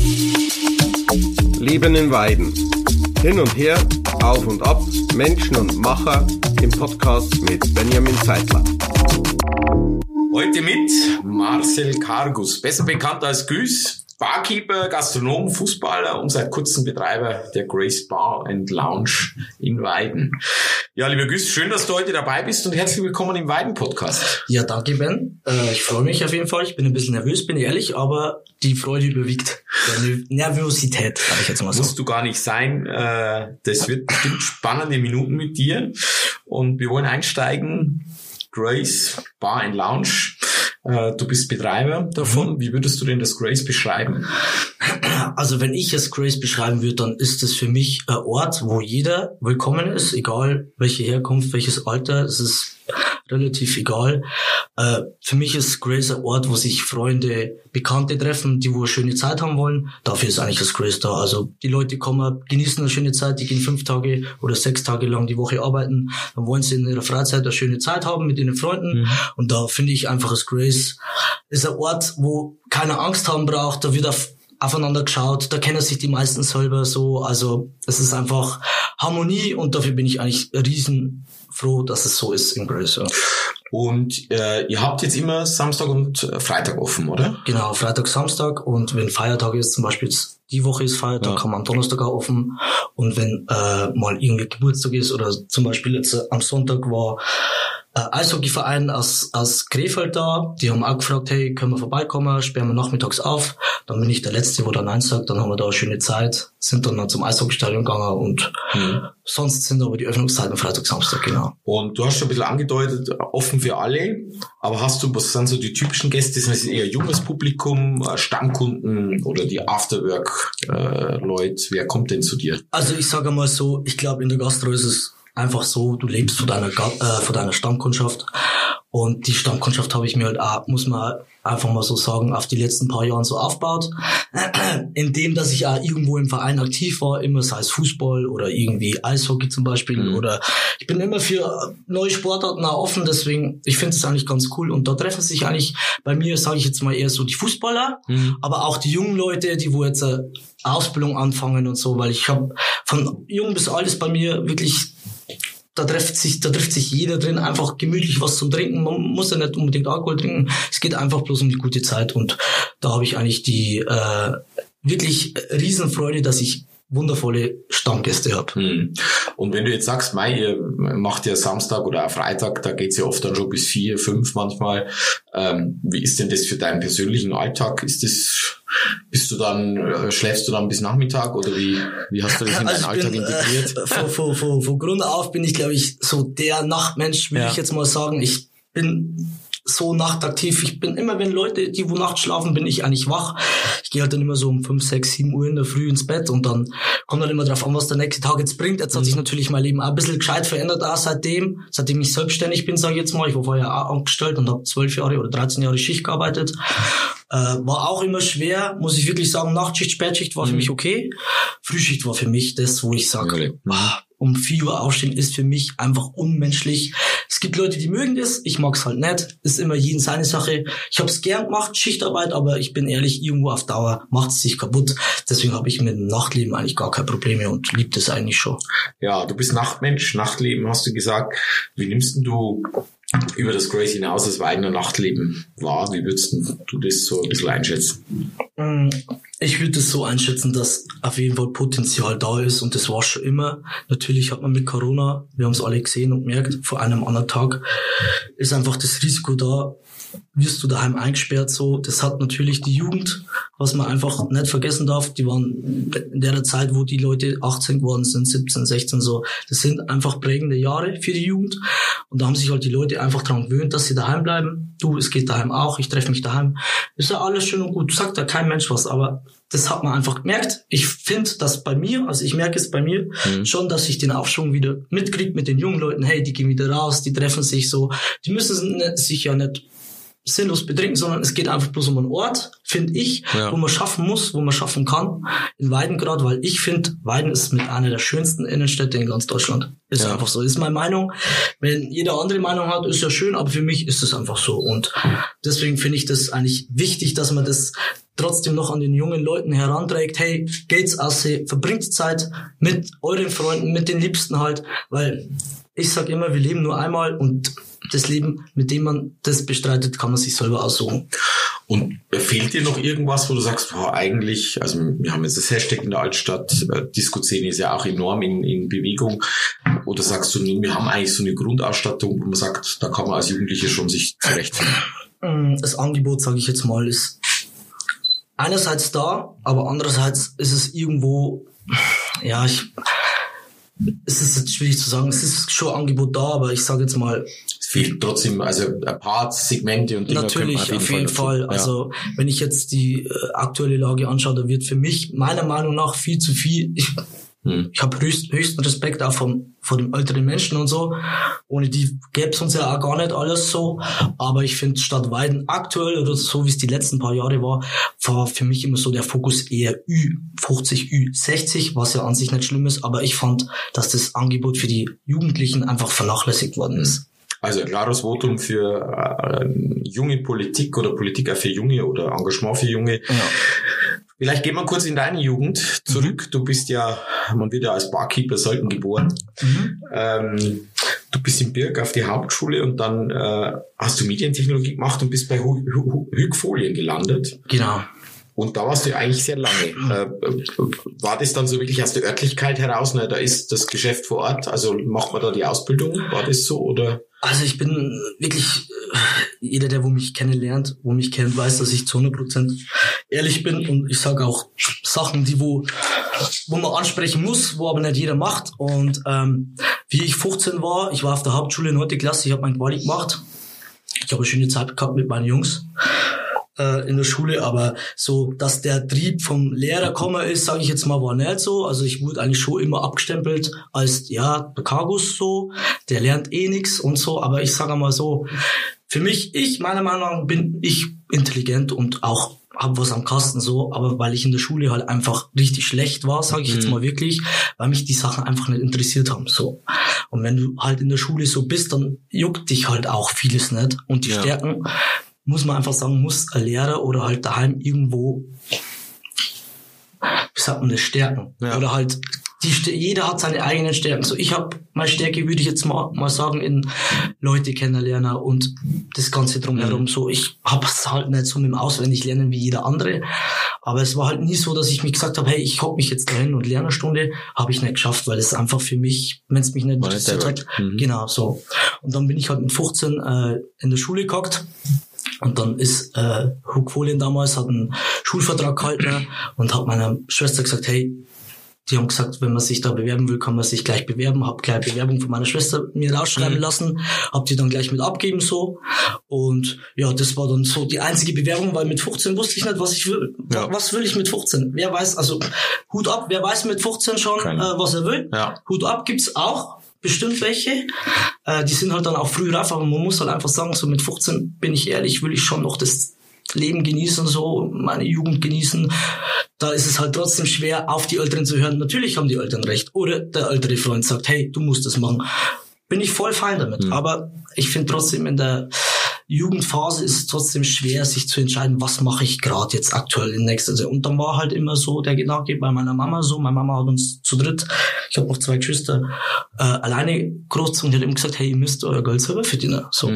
Leben in Weiden. Hin und her, auf und ab, Menschen und Macher im Podcast mit Benjamin Zeitler. Heute mit Marcel Kargus, besser bekannt als Güß, Barkeeper, Gastronom, Fußballer und seit kurzem Betreiber der Grace Bar and Lounge in Weiden. Ja, lieber Güß, schön, dass du heute dabei bist und herzlich willkommen im Weiden-Podcast. Ja, danke, Ben. Ich freue mich auf jeden Fall. Ich bin ein bisschen nervös, bin ehrlich, aber die Freude überwiegt der Nervosität, sage ich jetzt mal so. Musst du gar nicht sein. Das wird bestimmt spannende Minuten mit dir. Und wir wollen einsteigen. Grace Bar and Lounge. Du bist Betreiber davon. Wie würdest du denn das Grace beschreiben? Also wenn ich es Grace beschreiben würde, dann ist es für mich ein Ort, wo jeder willkommen ist, egal welche Herkunft, welches Alter. Es ist relativ egal. Für mich ist Grace ein Ort, wo sich Freunde, Bekannte treffen, die wo eine schöne Zeit haben wollen. Dafür ist eigentlich das Grace da. Also die Leute kommen, genießen eine schöne Zeit, die gehen 5 Tage oder 6 Tage lang die Woche arbeiten. Dann wollen sie in ihrer Freizeit eine schöne Zeit haben mit ihren Freunden. Und da finde ich einfach, das Grace ist ein Ort, wo keiner Angst haben braucht. Da wird aufeinander geschaut, da kennen sich die meisten selber so. Also es ist einfach Harmonie und dafür bin ich eigentlich riesenfroh, dass es so ist in Grace. Ja. Und ihr habt jetzt immer Samstag und Freitag offen, oder? Genau, Freitag, Samstag und wenn Feiertag ist, zum Beispiel die Woche ist Feiertag, haben wir am Donnerstag auch offen und wenn mal irgendwie Geburtstag ist oder zum Beispiel jetzt am Sonntag war Eishockeyverein aus Krefeld da, die haben auch gefragt, hey, können wir vorbeikommen, sperren wir nachmittags auf, dann bin ich der Letzte, wo da Nein sagt, dann haben wir da eine schöne Zeit, sind dann zum Eishockeystadion gegangen und sonst sind aber die Öffnungszeiten Freitag, Samstag, genau. Und du hast schon ein bisschen angedeutet, offen für alle, aber was sind so die typischen Gäste, sind das eher junges Publikum, Stammkunden oder die Afterwork-Leute, wer kommt denn zu dir? Also ich sage mal so, ich glaube in der Gastro ist es einfach so, du lebst von deiner Stammkundschaft und die Stammkundschaft habe ich mir halt auch, muss man einfach mal so sagen, auf die letzten paar Jahren so aufgebaut, indem, dass ich auch irgendwo im Verein aktiv war, immer sei es Fußball oder irgendwie Eishockey zum Beispiel oder ich bin immer für neue Sportarten auch offen, deswegen, ich finde es eigentlich ganz cool und da treffen sich eigentlich bei mir, sage ich jetzt mal eher so die Fußballer, aber auch die jungen Leute, die wo jetzt eine Ausbildung anfangen und so, weil ich habe von jung bis alt ist bei mir wirklich da trifft sich jeder drin, einfach gemütlich was zum Trinken. Man muss ja nicht unbedingt Alkohol trinken. Es geht einfach bloß um die gute Zeit. Und da habe ich eigentlich die wirklich Riesenfreude, dass ich wundervolle Stammgäste habe. Und wenn du jetzt sagst, ihr macht ja Samstag oder auch Freitag, da geht's ja oft dann schon bis 4, 5 manchmal. Wie ist denn das für deinen persönlichen Alltag? Schläfst du dann bis Nachmittag oder wie hast du das in deinen Alltag integriert? Von Grund auf bin ich, glaube ich, so der Nachtmensch, würde ich jetzt mal sagen. Ich bin so nachtaktiv. Ich bin immer, wenn Leute, die wo nachts schlafen, bin ich eigentlich wach. Ich gehe halt dann immer so um 5, 6, 7 Uhr in der Früh ins Bett und dann kommt dann immer drauf an, was der nächste Tag jetzt bringt. Jetzt hat sich natürlich mein Leben auch ein bisschen gescheit verändert, auch seitdem ich selbstständig bin, sage ich jetzt mal. Ich war vorher auch angestellt und habe 12 Jahre oder 13 Jahre Schicht gearbeitet. War auch immer schwer, muss ich wirklich sagen. Nachtschicht, Spätschicht war für mich okay. Frühschicht war für mich das, wo ich sage, um 4 Uhr aufstehen ist für mich einfach unmenschlich. Es gibt Leute, die mögen das, ich mag's halt nicht. Ist immer jeden seine Sache. Ich hab's gern gemacht, Schichtarbeit, aber ich bin ehrlich, irgendwo auf Dauer macht's sich kaputt. Deswegen habe ich mit dem Nachtleben eigentlich gar keine Probleme und lieb das eigentlich schon. Ja, du bist Nachtmensch, Nachtleben hast du gesagt. Wie nimmst denn du über das Grace hinaus das Weidner Nachtleben wahr? Wie würdest du das so ein bisschen einschätzen? Ich würde es so einschätzen, dass auf jeden Fall Potenzial da ist und das war schon immer. Natürlich hat man mit Corona, wir haben es alle gesehen und gemerkt, vor einem anderen Tag ist einfach das Risiko da, wirst du daheim eingesperrt so. Das hat natürlich die Jugend, was man einfach nicht vergessen darf, die waren in der Zeit, wo die Leute 18 geworden sind, 17, 16 so, das sind einfach prägende Jahre für die Jugend und da haben sich halt die Leute einfach daran gewöhnt, dass sie daheim bleiben. Du, es geht daheim auch, ich treffe mich daheim. Ist ja alles schön und gut, sagt da kein Mensch was, aber das hat man einfach gemerkt. Ich finde, dass bei mir, also ich merke es bei mir schon, dass ich den Aufschwung wieder mitkriege mit den jungen Leuten. Hey, die gehen wieder raus, die treffen sich so. Die müssen sich ja nicht sinnlos betrinken, sondern es geht einfach bloß um einen Ort, finde ich, wo man schaffen muss, wo man schaffen kann, in Weiden gerade, weil ich finde, Weiden ist mit einer der schönsten Innenstädte in ganz Deutschland. Ist einfach so, ist meine Meinung. Wenn jeder andere Meinung hat, ist ja schön, aber für mich ist es einfach so. Und deswegen finde ich das eigentlich wichtig, dass man das trotzdem noch an den jungen Leuten heranträgt. Hey, geht's aus, verbringt Zeit mit euren Freunden, mit den Liebsten halt, weil ich sag immer, wir leben nur einmal und das Leben, mit dem man das bestreitet, kann man sich selber aussuchen. Und fehlt dir noch irgendwas, wo du sagst, boah, eigentlich, also wir haben jetzt das Hashtag in der Altstadt, Disco-Szene ist ja auch enorm in Bewegung, oder sagst du, nee, wir haben eigentlich so eine Grundausstattung, wo man sagt, da kann man als Jugendliche schon sich zurechtfinden? Das Angebot, sage ich jetzt mal, ist einerseits da, aber andererseits ist es irgendwo, es ist jetzt schwierig zu sagen, es ist schon ein Angebot da, aber ich sage jetzt mal, es fehlt trotzdem, also ein paar Segmente und Dinge. Natürlich, auf jeden Fall. Also wenn ich jetzt die aktuelle Lage anschaue, da wird für mich meiner Meinung nach viel zu viel. Ich habe höchsten Respekt auch vor den älteren Menschen und so. Ohne die gäbe es uns ja auch gar nicht alles so. Aber ich finde Stadt Weiden aktuell oder so, wie es die letzten paar Jahre war für mich immer so der Fokus eher Ü50, Ü60, was ja an sich nicht schlimm ist. Aber ich fand, dass das Angebot für die Jugendlichen einfach vernachlässigt worden ist. Also ein klares Votum für junge Politik oder Politik auch für Junge oder Engagement für Junge. Ja. Vielleicht gehen wir kurz in deine Jugend zurück. Du bist ja, man wird ja als Barkeeper selten geboren. Du bist in Birk auf die Hauptschule und dann hast du Medientechnologie gemacht und bist bei Hueck Folien gelandet. Genau. Und da warst du eigentlich sehr lange. War das dann so wirklich aus der Örtlichkeit heraus? Da ist das Geschäft vor Ort, also macht man da die Ausbildung? War das so, oder? Also ich bin wirklich, jeder, der mich kennt, weiß, dass ich zu 100% ehrlich bin und ich sage auch Sachen, die wo man ansprechen muss, wo aber nicht jeder macht. Und wie ich 15 war, ich war auf der Hauptschule 9. Klasse, ich habe mein Quali gemacht. Ich habe eine schöne Zeit gehabt mit meinen Jungs in der Schule, aber so, dass der Trieb vom Lehrer gekommen ist, sage ich jetzt mal, war nicht so. Also ich wurde eigentlich schon immer abgestempelt als, der Kargus so, der lernt eh nix und so, aber ich sage mal so, für mich, meiner Meinung nach, bin ich intelligent und auch hab was am Kasten so, aber weil ich in der Schule halt einfach richtig schlecht war, sage ich jetzt mal wirklich, weil mich die Sachen einfach nicht interessiert haben, so. Und wenn du halt in der Schule so bist, dann juckt dich halt auch vieles nicht und die Stärken, muss man einfach sagen, muss ein Lehrer oder halt daheim irgendwo, wie sagt man das, stärken. Ja. Oder halt, jeder hat seine eigenen Stärken. So, ich habe meine Stärke, würde ich jetzt mal sagen, in Leute kennenlernen und das Ganze drumherum. So, ich habe es halt nicht so mit dem Auswendiglernen wie jeder andere. Aber es war halt nie so, dass ich mich gesagt habe, hey, ich hocke mich jetzt dahin und lerne eine Stunde, habe ich nicht geschafft, weil es einfach für mich, wenn es mich nicht interessiert hat, genau so. Und dann bin ich halt mit 15 in der Schule gehockt. Und dann ist Hueck Folien damals, hat einen Schulvertrag gehalten und hat meiner Schwester gesagt, hey, die haben gesagt, wenn man sich da bewerben will, kann man sich gleich bewerben. Hab gleich Bewerbung von meiner Schwester mir rausschreiben lassen, hab die dann gleich mit abgeben so. Und ja, das war dann so die einzige Bewerbung, weil mit 15 wusste ich nicht, was ich will. Ja. Was will ich mit 15? Wer weiß, also Hut ab, wer weiß mit 15 schon, was er will. Ja. Hut ab gibt's auch. Bestimmt welche, die sind halt dann auch früh reif, aber man muss halt einfach sagen, so mit 15, bin ich ehrlich, will ich schon noch das Leben genießen, so meine Jugend genießen. Da ist es halt trotzdem schwer, auf die Älteren zu hören. Natürlich haben die Eltern recht. Oder der ältere Freund sagt, hey, du musst das machen. Bin ich voll fein damit. Aber ich finde trotzdem in der Jugendphase ist es trotzdem schwer, sich zu entscheiden, was mache ich gerade jetzt aktuell in nächster Zeit. Und dann war halt immer so der Gedanke bei meiner Mama so. Meine Mama hat uns zu dritt, ich habe noch 2 Geschwister, alleine großgezogen. Die hat immer gesagt, hey, ihr müsst euer Geld selber verdienen. So,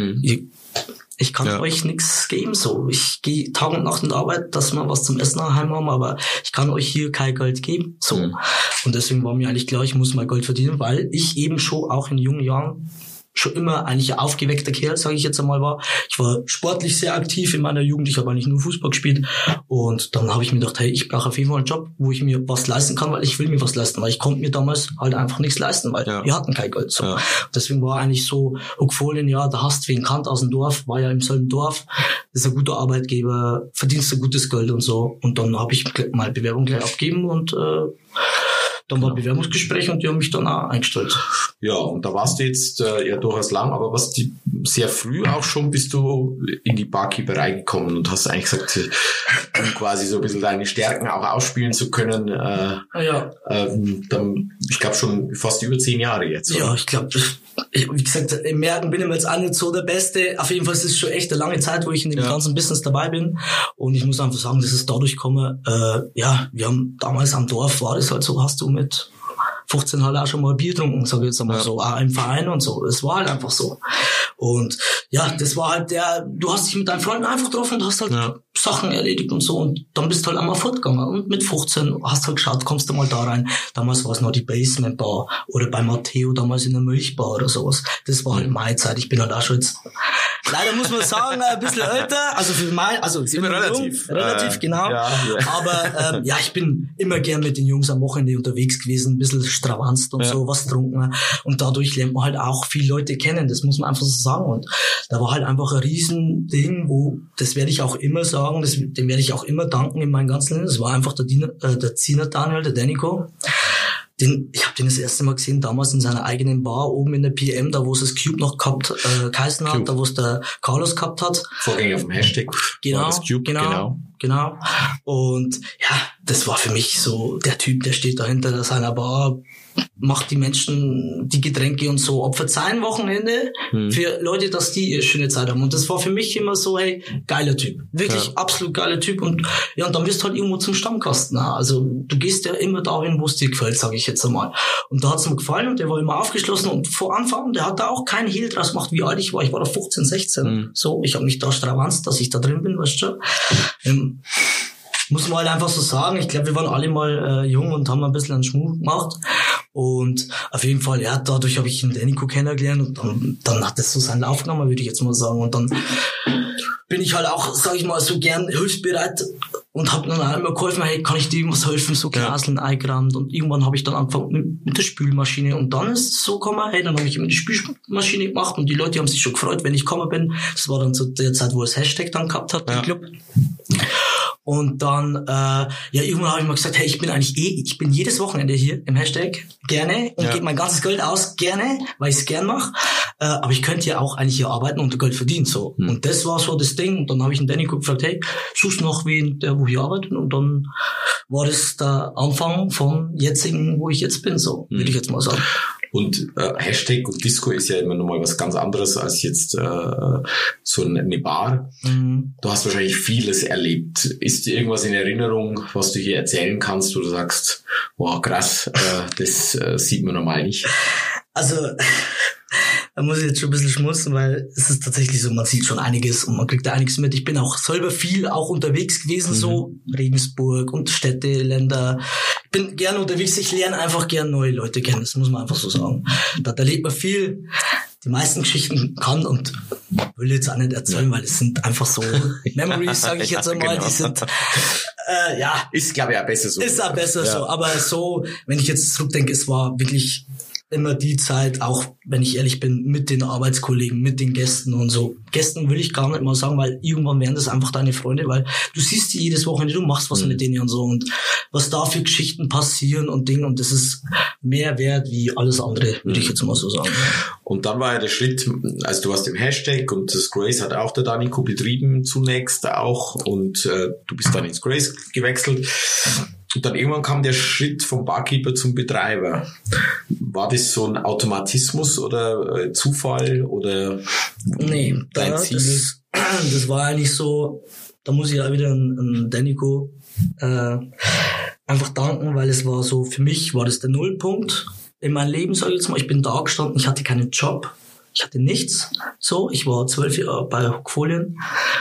ich kann euch nichts geben. So, ich gehe Tag und Nacht in die Arbeit, dass wir was zum Essen daheim haben, aber ich kann euch hier kein Geld geben. So. Und deswegen war mir eigentlich klar, ich muss mein Geld verdienen, weil ich eben schon auch in jungen Jahren schon immer eigentlich ein aufgeweckter Kerl, sage ich jetzt einmal, war. Ich war sportlich sehr aktiv in meiner Jugend, ich habe eigentlich nur Fußball gespielt und dann habe ich mir gedacht, hey, ich brauche auf jeden Fall einen Job, wo ich mir was leisten kann, weil ich will mir was leisten, weil ich konnte mir damals halt einfach nichts leisten, weil wir hatten kein Geld. So. Deswegen war eigentlich so, Hueck Folien, da hast du wen kannt aus dem Dorf, war ja im selben Dorf, ist ein guter Arbeitgeber, verdienst ein gutes Geld und so und dann habe ich meine Bewerbung gleich abgegeben und dann war Bewerbungsgespräch und die haben mich dann auch eingestellt. Ja, und da warst du jetzt ja durchaus lang, aber sehr früh auch schon bist du in die Barkeeperei gekommen und hast eigentlich gesagt, um quasi so ein bisschen deine Stärken auch ausspielen zu können. Ich glaube schon fast über 10 Jahre jetzt. Oder? Ja, ich glaube, wie gesagt, im Merken bin ich jetzt auch nicht so der Beste. Auf jeden Fall ist es schon echt eine lange Zeit, wo ich in dem ganzen Business dabei bin. Und ich muss einfach sagen, dass es dadurch komme, wir haben damals am Dorf, war das halt so, hast du mit 15 halt auch schon mal Bier getrunken, sage ich jetzt einmal so, auch im Verein und so. Es war halt einfach so. Und ja, das war halt du hast dich mit deinen Freunden einfach getroffen und hast halt Sachen erledigt und so. Und dann bist du halt einmal fortgegangen. Und mit 15 hast du halt geschaut, kommst du mal da rein. Damals war es noch die Basement Bar oder bei Matteo damals in der Milchbar oder sowas. Das war halt meine Zeit. Ich bin halt auch schon jetzt, leider muss man sagen, ein bisschen älter. Also für relativ. Relativ, genau. Ja. Aber ich bin immer gern mit den Jungs am Wochenende unterwegs gewesen, ein bisschen stravanzt und so, was getrunken. Und dadurch lernt man halt auch viele Leute kennen. Das muss man einfach so sagen. Und da war halt einfach ein Riesending, das werde ich auch immer sagen, dem werde ich auch immer danken in meinem ganzen Leben. Das war einfach der Ziener Daniel, der Danico. Ich habe den das erste Mal gesehen, damals in seiner eigenen Bar, oben in der PM, da wo es das Cube noch geheißen hat, da wo es der Carlos gehabt hat. Vorgänger vom Hashtag. Genau, das Cube, genau. Und ja, das war für mich so der Typ, der steht da hinter seiner Bar, macht die Menschen die Getränke und so, opfert sein Wochenende für Leute, dass die eine schöne Zeit haben. Und das war für mich immer so, hey, geiler Typ. Wirklich absolut geiler Typ. Und ja, und dann bist du halt irgendwo zum Stammkasten. Also du gehst ja immer dahin, wo es dir gefällt, sage ich jetzt einmal. Und da hat's mir gefallen und der war immer aufgeschlossen. Und vor Anfang, der hat da auch keinen Hehl draus gemacht, wie alt ich war. Ich war da 15, 16. So, ich habe mich da stravanzt, dass ich da drin bin, weißt du. Muss man halt einfach so sagen. Ich glaube, wir waren alle mal jung und haben ein bisschen einen Schmuck gemacht. Und auf jeden Fall, dadurch habe ich den Danico kennengelernt und dann hat das so seinen Lauf genommen, würde ich jetzt mal sagen. Und dann bin ich halt auch, sage ich mal, so gern hilfsbereit und habe dann auch immer geholfen, hey, kann ich dir irgendwas helfen, so Glaseln eingerammt. Und irgendwann habe ich dann angefangen mit der Spülmaschine. Und dann ist es so gekommen, hey, dann habe ich immer die Spülmaschine gemacht und die Leute haben sich schon gefreut, wenn ich gekommen bin. Das war dann zu der Zeit, wo es Hashtag dann gehabt hat, den Club. Und dann, irgendwann habe ich mal gesagt, hey, ich bin jedes Wochenende hier im Hashtag, gerne, und gebe mein ganzes Geld aus, gerne, weil ich es gern mache. Aber ich könnte ja auch eigentlich hier arbeiten und Geld verdienen, so. Und das war so das Ding. Und dann habe ich den Danico gefragt, hey, suchst noch wen, der wo hier arbeitet? Und dann war das der Anfang von jetzigen, wo ich jetzt bin, so, würde ich jetzt mal sagen. Und Hashtag und Disco ist ja immer nochmal was ganz anderes als jetzt so eine Bar. Du hast wahrscheinlich vieles erlebt. Ist dir irgendwas in Erinnerung, was du hier erzählen kannst, wo du sagst, wow, krass, das sieht man normal nicht? Also, da muss ich jetzt schon ein bisschen schmunzeln, weil es ist tatsächlich so, man sieht schon einiges und man kriegt da einiges mit. Ich bin auch selber viel auch unterwegs gewesen, so Regensburg und Städte, Länder. Ich bin gerne unterwegs, ich lerne einfach gern neue Leute kennen, das muss man einfach so sagen. Da erlebt man viel. Die meisten Geschichten kann und will jetzt auch nicht erzählen, weil es sind einfach so Memories, sage ich jetzt einmal, die sind, ist, glaube ich, auch besser so. Ist auch besser so, aber so, wenn ich jetzt zurückdenke, es war wirklich immer die Zeit, auch wenn ich ehrlich bin, mit den Arbeitskollegen, mit den Gästen und so. Gästen will ich gar nicht mal sagen, weil irgendwann werden das einfach deine Freunde, weil du siehst die jedes Wochenende, du machst was mit denen und so und was da für Geschichten passieren und Dinge und das ist mehr wert wie alles andere, würde ich jetzt mal so sagen. Und dann war ja der Schritt, also du warst im Hashtag und das Grace hat auch der Danico betrieben zunächst auch und du bist dann ins Grace gewechselt. Und dann irgendwann kam der Schritt vom Barkeeper zum Betreiber. War das so ein Automatismus oder Zufall oder nee, dein Ziel? Das war eigentlich so, da muss ich auch wieder an Danico einfach danken, weil es war so, für mich war das der Nullpunkt in meinem Leben, sage ich jetzt mal. Ich bin da gestanden, ich hatte keinen Job, ich hatte nichts. So, ich war 12 Jahre bei Hockfolien.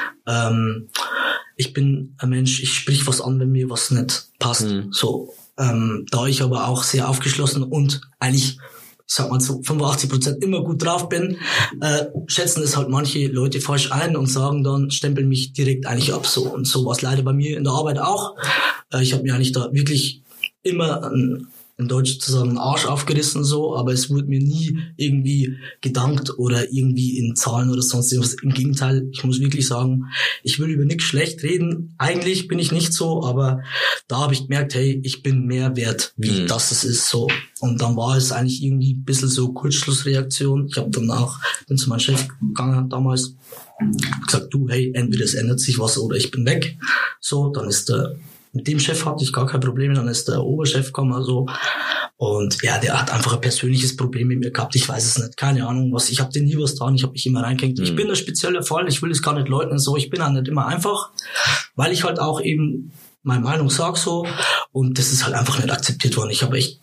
Ich bin ein Mensch, ich sprich was an, wenn mir was nicht passt. So, da ich aber auch sehr aufgeschlossen und eigentlich, ich sag mal so 85% immer gut drauf bin, schätzen es halt manche Leute falsch ein und sagen dann, stempeln mich direkt eigentlich ab. So, und so war es leider bei mir in der Arbeit auch. Ich habe mir eigentlich da wirklich immer einen in Deutsch zu sagen, Arsch aufgerissen so, aber es wurde mir nie irgendwie gedankt oder irgendwie in Zahlen oder sonst irgendwas. Im Gegenteil, ich muss wirklich sagen, ich will über nichts schlecht reden. Eigentlich bin ich nicht so, aber da habe ich gemerkt, hey, ich bin mehr wert, wie das es ist so. Und dann war es eigentlich irgendwie ein bisschen so Kurzschlussreaktion. Ich habe danach, bin zu meinem Chef gegangen damals, gesagt, du, hey, entweder es ändert sich was oder ich bin weg. So, dann ist mit dem Chef hatte ich gar kein Problem, dann ist der Oberchef gekommen, so. Und ja, der hat einfach ein persönliches Problem mit mir gehabt, ich weiß es nicht, keine Ahnung was, ich habe den nie was getan, ich habe mich immer reingehängt. Ich bin der spezielle Fall, ich will es gar nicht leugnen, so, ich bin halt nicht immer einfach, weil ich halt auch eben meine Meinung sag so, und das ist halt einfach nicht akzeptiert worden. Ich habe echt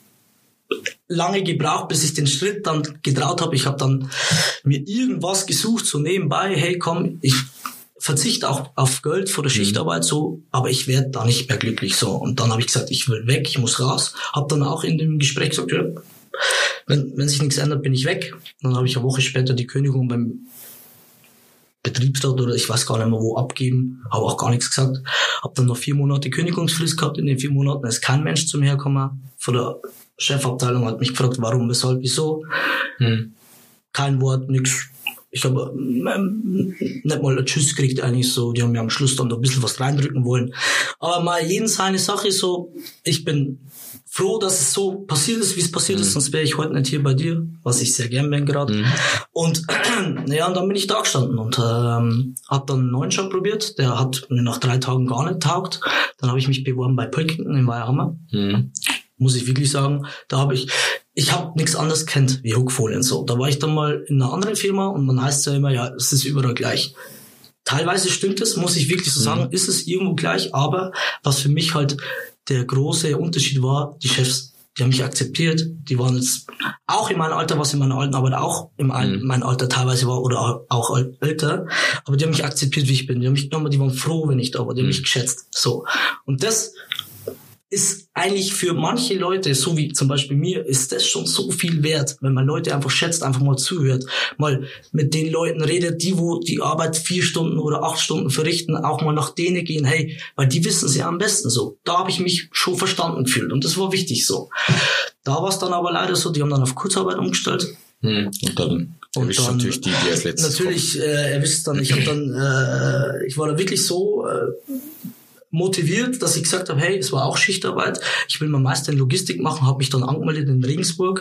lange gebraucht, bis ich den Schritt dann getraut habe. Ich habe dann mir irgendwas gesucht, so nebenbei, hey komm, ich verzichte auch auf Geld vor der Schichtarbeit so, aber ich werde da nicht mehr glücklich so. Und dann habe ich gesagt, ich will weg, ich muss raus. Habe dann auch in dem Gespräch gesagt, ja, wenn sich nichts ändert, bin ich weg. Dann habe ich eine Woche später die Kündigung beim Betriebsrat oder ich weiß gar nicht mehr wo abgeben, habe auch gar nichts gesagt. Habe dann noch 4 Monate Kündigungsfrist gehabt. In den 4 Monaten ist kein Mensch zu mir hergekommen. Von der Chefabteilung hat mich gefragt, warum, weshalb, wieso. Kein Wort, nix. Ich habe nicht mal ein Tschüss gekriegt eigentlich so. Die haben mir am Schluss dann da ein bisschen was reindrücken wollen. Aber mal jeden seine Sache so. Ich bin froh, dass es so passiert ist, wie es passiert ist. Sonst wäre ich heute nicht hier bei dir, was ich sehr gern bin gerade. Und ja, und dann bin ich da gestanden und habe dann einen neuen Job probiert. Der hat mir nach 3 Tagen gar nicht taugt. Dann habe ich mich beworben bei Pölkington in Weierhammer. Muss ich wirklich sagen, da habe ich habe nichts anderes kennt wie Hookfolien so. Da war ich dann mal in einer anderen Firma und man heißt ja immer, ja, es ist überall gleich. Teilweise stimmt es, muss ich wirklich so sagen, ist es irgendwo gleich, aber was für mich halt der große Unterschied war, die Chefs, die haben mich akzeptiert, die waren jetzt auch in meinem Alter, was in meiner alten Arbeit auch in meinem Alter teilweise war oder auch älter, aber die haben mich akzeptiert, wie ich bin, die haben mich genommen, die waren froh, wenn ich da war, die haben mich geschätzt, so. Und das ist eigentlich für manche Leute, so wie zum Beispiel mir, ist das schon so viel wert, wenn man Leute einfach schätzt, einfach mal zuhört, mal mit den Leuten redet, die wo die Arbeit 4 Stunden oder 8 Stunden verrichten, auch mal nach denen gehen, hey, weil die wissen sie am besten so. Da habe ich mich schon verstanden gefühlt und das war wichtig so. Da war es dann aber leider so, die haben dann auf Kurzarbeit umgestellt. Und dann natürlich die als letztes natürlich erwischt dann, ich war da wirklich so motiviert, dass ich gesagt habe, hey, es war auch Schichtarbeit, ich will mal Meister in Logistik machen, habe mich dann angemeldet in Regensburg,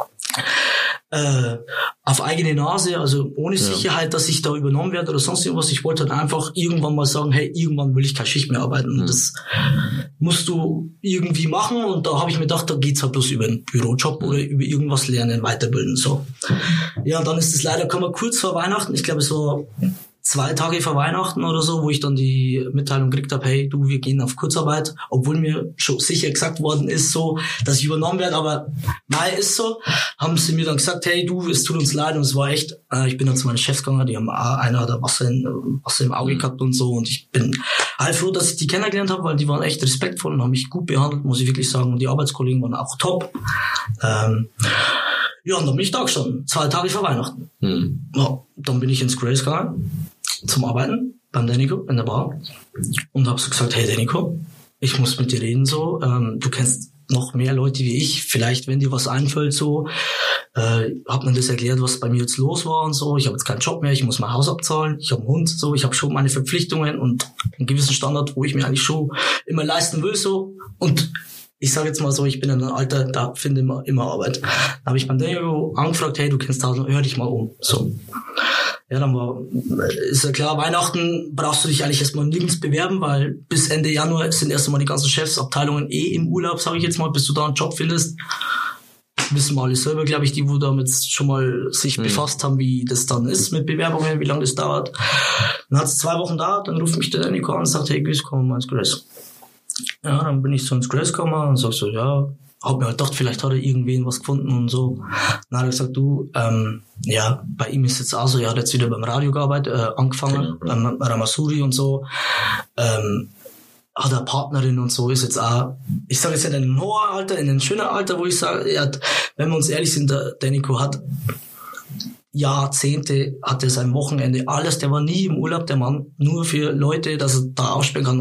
auf eigene Nase, also ohne Sicherheit, dass ich da übernommen werde oder sonst irgendwas. Ich wollte halt einfach irgendwann mal sagen, hey, irgendwann will ich keine Schicht mehr arbeiten. Und das musst du irgendwie machen und da habe ich mir gedacht, da geht's halt bloß über einen Bürojob oder über irgendwas lernen, weiterbilden, so. Ja, und dann ist es leider, kann man kurz vor Weihnachten, ich glaube, es war 2 Tage vor Weihnachten oder so, wo ich dann die Mitteilung gekriegt habe, hey, du, wir gehen auf Kurzarbeit, obwohl mir schon sicher gesagt worden ist, so, dass ich übernommen werde, aber nein, ist so, haben sie mir dann gesagt, hey, du, es tut uns leid, und es war echt, ich bin dann zu meinen Chefs gegangen, die haben einer hat Wasser im Auge gehabt und so, und ich bin halt froh, dass ich die kennengelernt habe, weil die waren echt respektvoll und haben mich gut behandelt, muss ich wirklich sagen, und die Arbeitskollegen waren auch top. Ja, und dann bin ich da gestanden, 2 Tage vor Weihnachten. Ja, dann bin ich ins Grace gegangen zum Arbeiten beim Denico in der Bar und habe so gesagt, hey Denico, ich muss mit dir reden so, du kennst noch mehr Leute wie ich, vielleicht wenn dir was einfällt so, hab mir das erklärt, was bei mir jetzt los war und so, ich habe jetzt keinen Job mehr, ich muss mein Haus abzahlen, ich habe einen Hund, so, ich habe schon meine Verpflichtungen und einen gewissen Standard, wo ich mir eigentlich schon immer leisten will so, und ich sage jetzt mal so, ich bin in einem Alter, da finde ich immer Arbeit. Da habe ich beim Daniel angefragt, hey, du kennst 1000, hör dich mal um. So. Ja, dann ist ja klar, Weihnachten brauchst du dich eigentlich erstmal nirgends bewerben, weil bis Ende Januar sind erst einmal die ganzen Chefsabteilungen im Urlaub, sage ich jetzt mal, bis du da einen Job findest. Wissen wir alle selber, glaube ich, die, wo damit schon mal sich befasst haben, wie das dann ist mit Bewerbungen, wie lange das dauert. Dann hat es 2 Wochen dauert, dann ruft mich der Daniel an und sagt, hey, Güß, komm mal ins Grace. Ja, dann bin ich so ins Grace gekommen und sag so, ja, hab mir halt gedacht, vielleicht hat er irgendwen was gefunden und so. Dann hat er gesagt, du, ja, bei ihm ist jetzt auch so, er hat jetzt wieder beim Radio gearbeitet, angefangen, beim Ramasuri und so, hat eine Partnerin und so, ist jetzt auch, ich sage jetzt in einem hohen Alter, in einem schönen Alter, wo ich sage, wenn wir uns ehrlich sind, der Denico hat Jahrzehnte, hatte sein Wochenende, alles, der war nie im Urlaub, der Mann, nur für Leute, dass er da aufspielen kann, und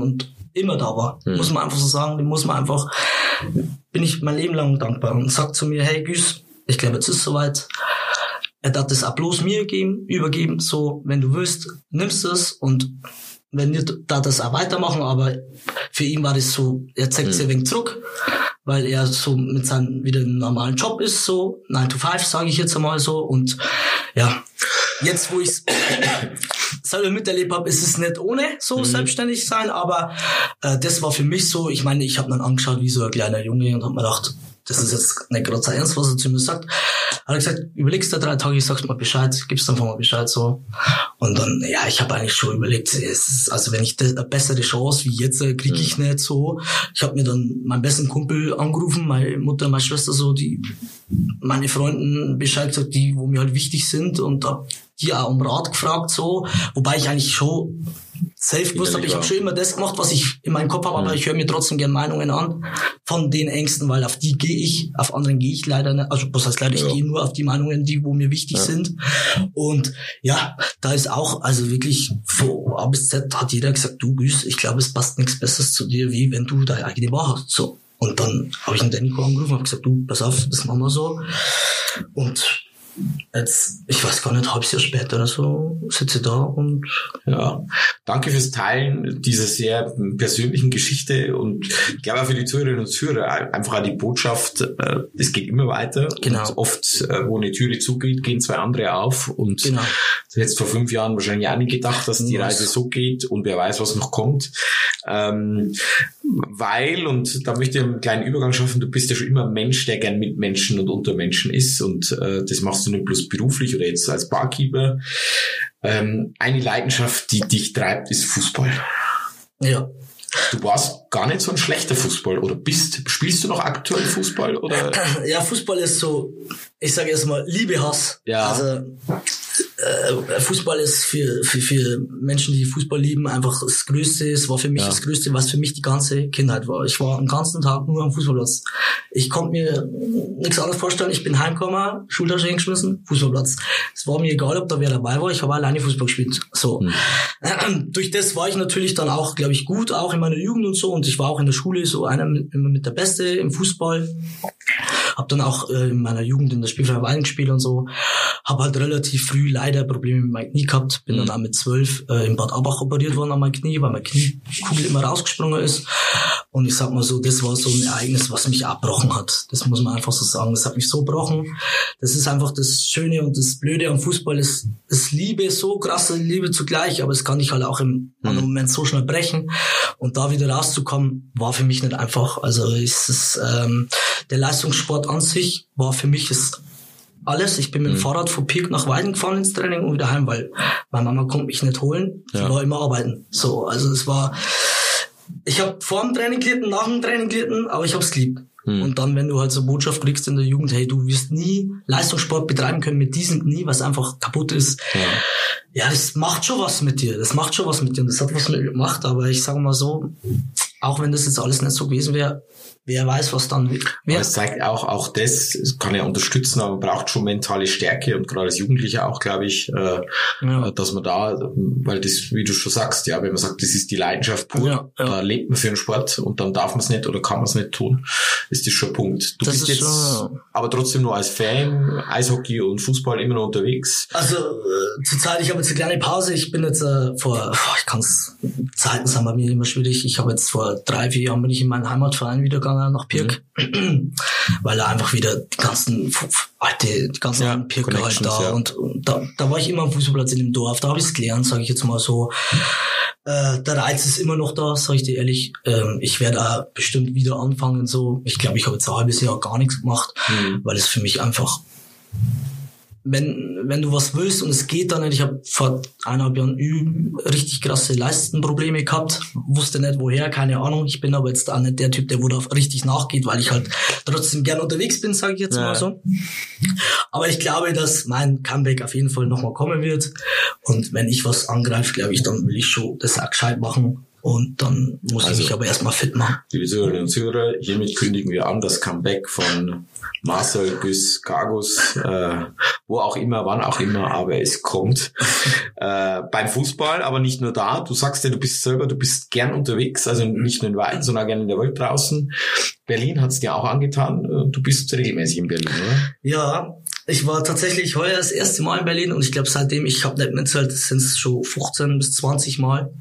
immer da war. Muss man einfach so sagen, bin ich mein Leben lang dankbar und sagt zu mir, hey Güs, ich glaube, jetzt ist soweit. Er hat das auch bloß mir übergeben, so, wenn du willst, nimmst es und wenn wir da das auch weitermachen, aber für ihn war das so, er zeigt sich ein wenig zurück, weil er so mit seinem wieder normalen Job ist, so 9 to 5, sage ich jetzt einmal so, und ja, jetzt wo ich es selber miterlebt habe, ist es nicht ohne so selbstständig sein, aber das war für mich so, ich meine, ich habe dann angeschaut wie so ein kleiner Junge und habe mir gedacht, das ist jetzt nicht gerade so ernst, was er zu mir sagt. Hat er gesagt, überlegst du 3 Tage, sagst mal Bescheid, gibst einfach mal Bescheid, so. Und dann, ja, ich habe eigentlich schon überlegt, also wenn ich das, eine bessere Chance wie jetzt kriege ich nicht so. Ich habe mir dann meinen besten Kumpel angerufen, meine Mutter, meine Schwester, so, die, meine Freunden Bescheid gesagt, die, wo mir halt wichtig sind, und hab die auch um Rat gefragt, so. Wobei ich eigentlich schon safe gewusst habe, ich habe schon immer das gemacht, was ich in meinem Kopf habe, aber ich höre mir trotzdem gerne Meinungen an von den Ängsten, weil auf die gehe ich, auf anderen gehe ich leider nicht. Also was heißt leider, ich gehe nur auf die Meinungen, die wo mir wichtig sind. Und ja, da ist auch, also wirklich von A bis Z hat jeder gesagt, du Güs, ich glaube, es passt nichts Besseres zu dir, wie wenn du deine eigene Wahrheit hast. So. Und dann habe ich den Nico angerufen und habe gesagt, du, pass auf, das machen wir so. Und jetzt, ich weiß gar nicht, ein halbes Jahr später oder so, sitze ich da und... Ja, danke fürs Teilen dieser sehr persönlichen Geschichte, und ich glaube auch für die Zuhörerinnen und Zuhörer einfach auch die Botschaft, es geht immer weiter. Genau. Und oft, wo eine Türe zugeht, gehen 2 andere auf, und genau. das hätte vor 5 Jahren wahrscheinlich auch nicht gedacht, dass die Reise so geht, und wer weiß, was noch kommt. Weil, und da möchte ich einen kleinen Übergang schaffen, du bist ja schon immer ein Mensch, der gern mit Menschen und unter Menschen ist, und das machst du nicht bloß beruflich oder jetzt als Barkeeper. Eine Leidenschaft, die dich treibt, ist Fußball. Ja. Du warst gar nicht so ein schlechter Fußball, oder spielst du noch aktuell Fußball, oder? Ja, Fußball ist so, ich sage erstmal Liebe, Hass. Ja. Also Fußball ist für Menschen, die Fußball lieben, einfach das Größte. Es war für mich das Größte, was für mich die ganze Kindheit war. Ich war den ganzen Tag nur am Fußballplatz. Ich konnte mir nichts anderes vorstellen. Ich bin heimgekommen, Schultasche hingeschmissen, Fußballplatz. Es war mir egal, ob da wer dabei war. Ich habe alleine Fußball gespielt. So. Durch das war ich natürlich dann auch, glaube ich, gut, auch in meiner Jugend und so. Und ich war auch in der Schule so einer immer mit der Beste im Fußball. Hab dann auch in meiner Jugend in der Spielverein Weiden gespielt und so. Hab halt relativ früh leider Probleme mit meinem Knie gehabt. Bin dann auch mit 12 in Bad Abbach operiert worden an meinem Knie, weil meine Kniekugel immer rausgesprungen ist. Und ich sag mal so, das war so ein Ereignis, was mich abgebrochen hat. Das muss man einfach so sagen. Das hat mich so gebrochen. Das ist einfach das Schöne und das Blöde am Fußball ist Liebe, so krasse Liebe zugleich, aber es kann dich halt auch im anderen Moment so schnell brechen. Und da wieder rauszukommen, war für mich nicht einfach. Also der Leistungssport an sich war für mich alles. Ich bin mit dem Fahrrad von Pirk nach Weiden gefahren ins Training und wieder heim, weil meine Mama konnte mich nicht holen. Die war immer arbeiten. So, also ich habe vor dem Training gelitten, nach dem Training gelitten, aber ich hab's geliebt. Und dann, wenn du halt so Botschaft kriegst in der Jugend, hey, du wirst nie Leistungssport betreiben können mit diesem Knie, was einfach kaputt ist. Ja, das macht schon was mit dir. Und das hat was mit mir gemacht, aber ich sage mal so, auch wenn das jetzt alles nicht so gewesen wäre, wer weiß, was dann wäre. Es zeigt auch das kann ja unterstützen, aber man braucht schon mentale Stärke, und gerade als Jugendlicher auch, glaube ich, dass man da, weil das, wie du schon sagst, ja, wenn man sagt, das ist die Leidenschaft pur, da lebt man für den Sport und dann darf man es nicht oder kann man es nicht tun, ist das schon ein Punkt. Du bist jetzt aber trotzdem nur als Fan, Eishockey und Fußball immer noch unterwegs. Also zurzeit, ich habe jetzt eine kleine Pause, ich bin jetzt Zeiten sind bei mir immer schwierig, ich habe jetzt vor 3-4 Jahren bin ich in meinen Heimatverein wieder gegangen, nach Pirk, weil er einfach wieder die ganzen Pirker halt da und da war ich immer am Fußballplatz in dem Dorf, da habe ich es gelernt, sage ich jetzt mal so. Der Reiz ist immer noch da, sage ich dir ehrlich. Ich werde auch bestimmt wieder anfangen so. Ich glaube, ich habe jetzt ein halbes Jahr gar nichts gemacht, weil es für mich einfach, wenn du was willst und es geht dann nicht, ich habe vor 1,5 Jahren richtig krasse Leistenprobleme gehabt, wusste nicht woher, keine Ahnung. Ich bin aber jetzt auch nicht der Typ, der wo da richtig nachgeht, weil ich halt trotzdem gern unterwegs bin, sage ich jetzt mal so. Aber ich glaube, dass mein Comeback auf jeden Fall nochmal kommen wird, und wenn ich was angreife, glaube ich, dann will ich schon das auch gescheit machen. Und dann muss ich mich aber erstmal fit machen. Liebe Zuhörerinnen und Zuhörer, hiermit kündigen wir an das Comeback von Marcel Güss Kargus, wo auch immer, wann auch immer, aber es kommt. Beim Fußball, aber nicht nur da. Du sagst ja, du bist gern unterwegs, also nicht nur in Weiden, sondern auch gern in der Welt draußen. Berlin hat's dir auch angetan. Du bist regelmäßig in Berlin, oder? Ja, ich war tatsächlich heuer das erste Mal in Berlin und ich glaube seitdem, ich habe nicht mitzählt, sind es schon 15 bis 20 Mal.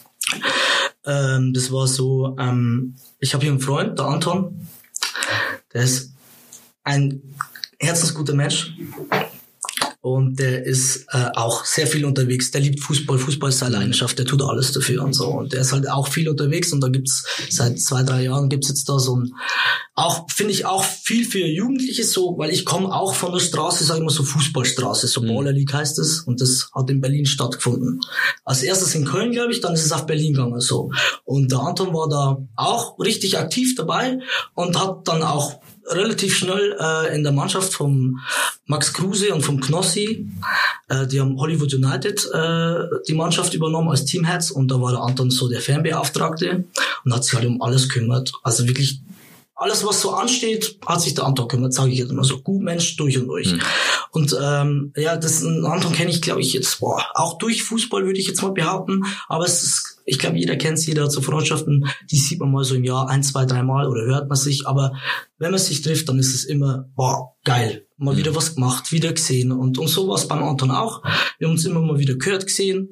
Das war so, ich habe hier einen Freund, der Anton, der ist ein herzensguter Mensch und der ist auch sehr viel unterwegs. Der liebt Fußball, Fußball ist seine Leidenschaft, der tut alles dafür und so. Und der ist halt auch viel unterwegs und da gibt's seit 2-3 Jahren gibt's jetzt da so ein, auch finde ich auch viel für Jugendliche so, weil ich komme auch von der Straße, sag ich mal so Fußballstraße, so Baller League heißt es und das hat in Berlin stattgefunden. Als erstes in Köln, glaube ich, dann ist es auf Berlin gegangen so. Und der Anton war da auch richtig aktiv dabei und hat dann auch relativ schnell in der Mannschaft vom Max Kruse und vom Knossi, die haben Hollywood United die Mannschaft übernommen als Teamheads und da war der Anton so der Fanbeauftragte und hat sich halt um alles kümmert. Also wirklich alles, was so ansteht, hat sich der Anton kümmert, sage ich jetzt immer so. Gut Mensch, durch und durch. Und Anton kenne ich, glaube ich, jetzt auch durch Fußball, würde ich jetzt mal behaupten. Aber es ist, ich glaube, jeder kennt es, jeder hat so Freundschaften, die sieht man mal so im Jahr 1, 2, 3 Mal oder hört man sich. Aber wenn man sich trifft, dann ist es immer, geil. Mal wieder was gemacht, wieder gesehen. Und so war es beim Anton auch. Wir haben uns immer mal wieder gehört, gesehen.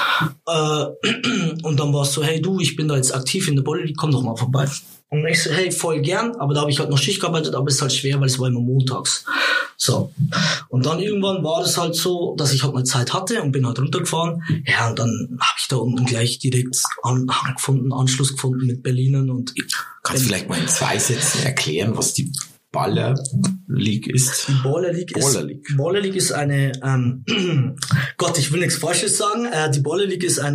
Und dann war es so, hey du, ich bin da jetzt aktiv in der Bolle, komm doch mal vorbei. Und ich so, hey, voll gern, aber da habe ich halt noch Schicht gearbeitet, aber es ist halt schwer, weil es war immer montags. So. Und dann irgendwann war das halt so, dass ich halt mal Zeit hatte und bin halt runtergefahren. Ja, und dann habe ich da unten gleich direkt Anschluss gefunden mit Berlinern und kannst du vielleicht mal in 2 Sätzen erklären, was die Baller League ist? Die Baller League ist eine, Gott, ich will nichts Falsches sagen. Die Baller League ist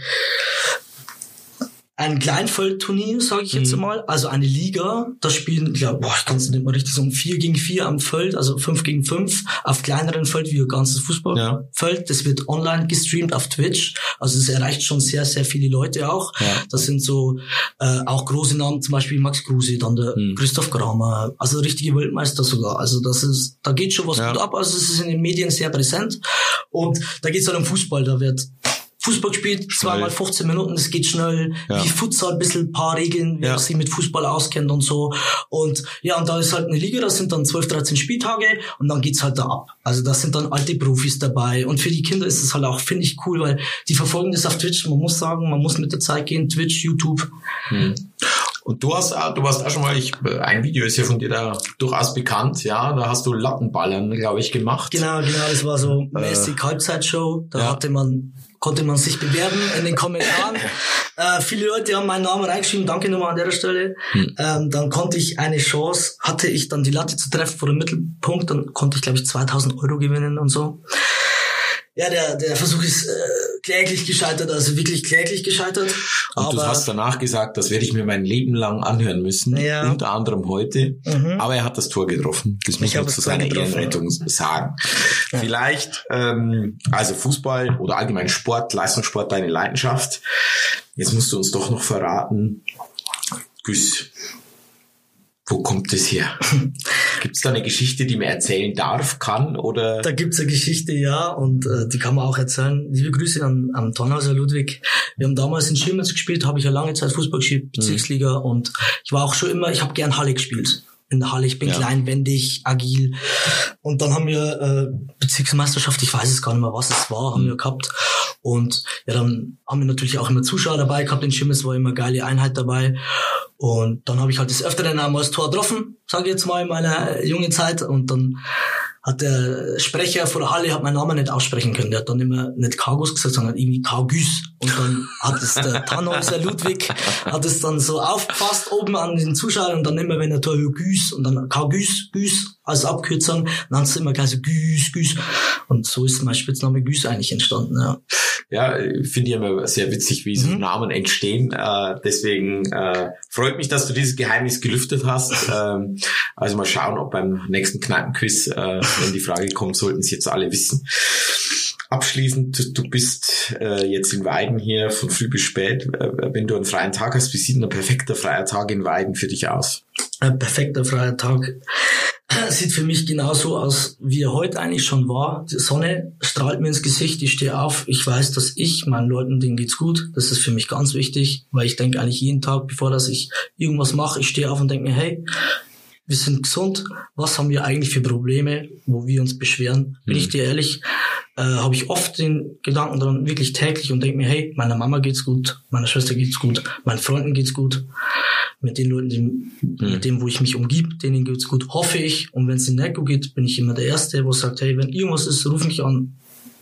ein Kleinfeldturnier, sage ich jetzt mal, also eine Liga, da spielen, ich kann es nicht mal richtig sagen, 4 gegen 4 am Feld, also 5 gegen 5 auf kleineren Feld wie ein ganzes Fußballfeld. Das wird online gestreamt auf Twitch, also es erreicht schon sehr, sehr viele Leute auch. Ja. Das sind so auch große Namen, zum Beispiel Max Kruse, dann der Christoph Kramer, also richtige Weltmeister sogar. Also da geht schon was gut ab, also es ist in den Medien sehr präsent und da geht es halt um Fußball, da wird Fußball gespielt, 2 x 15 Minuten, das geht schnell, wie Futsal, ein bisschen, ein paar Regeln, wer sich mit Fußball auskennt und so. Und ja, und da ist halt eine Liga, das sind dann 12, 13 Spieltage und dann geht's halt da ab. Also da sind dann alte Profis dabei und für die Kinder ist es halt auch, finde ich, cool, weil die verfolgen das auf Twitch, man muss sagen, man muss mit der Zeit gehen, Twitch, YouTube. Und du warst auch schon mal, ein Video ist ja von dir da durchaus bekannt, ja, da hast du Lattenballern, glaube ich, gemacht. Genau, das war so mäßig Halbzeitshow, da konnte man sich bewerben in den Kommentaren. Viele Leute haben meinen Namen reingeschrieben, danke nochmal an der Stelle. Dann hatte ich dann die Latte zu treffen vor dem Mittelpunkt, dann konnte ich, glaube ich, 2.000 € gewinnen und so. Ja, der Versuch ist kläglich gescheitert, also wirklich kläglich gescheitert. Und du hast danach gesagt, das werde ich mir mein Leben lang anhören müssen, unter anderem heute. Aber er hat das Tor getroffen. Das muss man zu seiner Ehrenrettung sagen. Ja. Vielleicht, also Fußball oder allgemein Sport, Leistungssport, deine Leidenschaft. Jetzt musst du uns doch noch verraten, Güss, wo kommt das her? Gibt's da eine Geschichte, die man erzählen darf, kann, oder? Da gibt's eine Geschichte, ja, und die kann man auch erzählen. Liebe Grüße an Tannhauser Ludwig. Wir haben damals in Schirmitz gespielt, habe ich ja lange Zeit Fußball gespielt, Bezirksliga, und ich war auch schon immer, ich habe gern Halle gespielt. In der Halle, ich bin klein, wendig, agil. Und dann haben wir Bezirksmeisterschaft, ich weiß es gar nicht mehr, was es war, haben wir gehabt. Und ja, dann haben wir natürlich auch immer Zuschauer dabei gehabt. In Schirmitz war immer eine geile Einheit dabei. Und dann habe ich halt des Öfteren einmal das Tor getroffen, sage ich jetzt mal, in meiner jungen Zeit. Und dann hat der Sprecher vor der Halle hat meinen Namen nicht aussprechen können. Der hat dann immer nicht Kargus gesagt, sondern irgendwie Kargüs. Und dann hat es der Tannhauser Ludwig, hat es dann so aufgefasst oben an den Zuschauern und dann immer, wenn der Tor Güs und dann Kargüs, Güs als Abkürzung, dann hat es immer gleich so Güs. Und so ist mein Spitzname Güs eigentlich entstanden, ja. Ja, finde ich immer sehr witzig, wie so Namen entstehen. Deswegen freut mich, dass du dieses Geheimnis gelüftet hast. Also mal schauen, ob beim nächsten Kneipenquiz, wenn die Frage kommt, sollten es jetzt alle wissen. abschließend, du bist jetzt in Weiden hier von früh bis spät. Wenn du einen freien Tag hast, wie sieht ein perfekter freier Tag in Weiden für dich aus? Ein perfekter freier Tag sieht für mich genauso aus, wie er heute eigentlich schon war. Die Sonne strahlt mir ins Gesicht, ich stehe auf, ich weiß, dass meinen Leuten, denen geht's gut. Das ist für mich ganz wichtig, weil ich denke eigentlich jeden Tag, bevor dass ich irgendwas mache, ich stehe auf und denke mir, hey, wir sind gesund, was haben wir eigentlich für Probleme, wo wir uns beschweren? Bin ich dir ehrlich, habe ich oft den Gedanken dran, wirklich täglich, und denke mir, hey, meiner Mama geht's gut, meiner Schwester geht's gut, meinen Freunden geht's gut, mit den Leuten, mit denen, wo ich mich umgib, denen geht's gut, hoffe ich. Und wenn es ihnen nicht gut geht, bin ich immer der Erste, wo sagt, hey, wenn irgendwas ist, ruf mich an.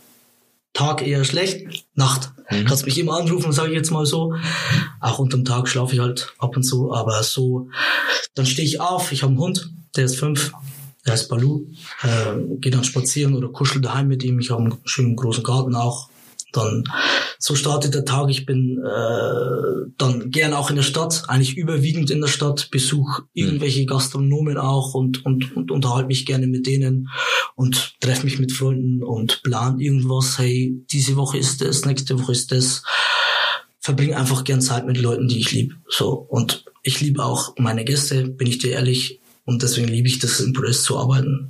Tag eher schlecht, Nacht. Kannst mich immer anrufen, sage ich jetzt mal so. Auch unterm Tag schlafe ich halt ab und zu, aber so, dann stehe ich auf, ich habe einen Hund, der ist 5, der heißt Balu, gehe dann spazieren oder kuschel daheim mit ihm, ich habe einen schönen großen Garten auch. Dann, so startet der Tag, ich bin dann gern auch in der Stadt, eigentlich überwiegend in der Stadt, besuche irgendwelche Gastronomen auch und unterhalte mich gerne mit denen und treffe mich mit Freunden und plan irgendwas, hey, diese Woche ist das, nächste Woche ist das. Verbringe einfach gern Zeit mit Leuten, die ich liebe. So, und ich liebe auch meine Gäste, bin ich dir ehrlich, und deswegen liebe ich das, im Press zu arbeiten.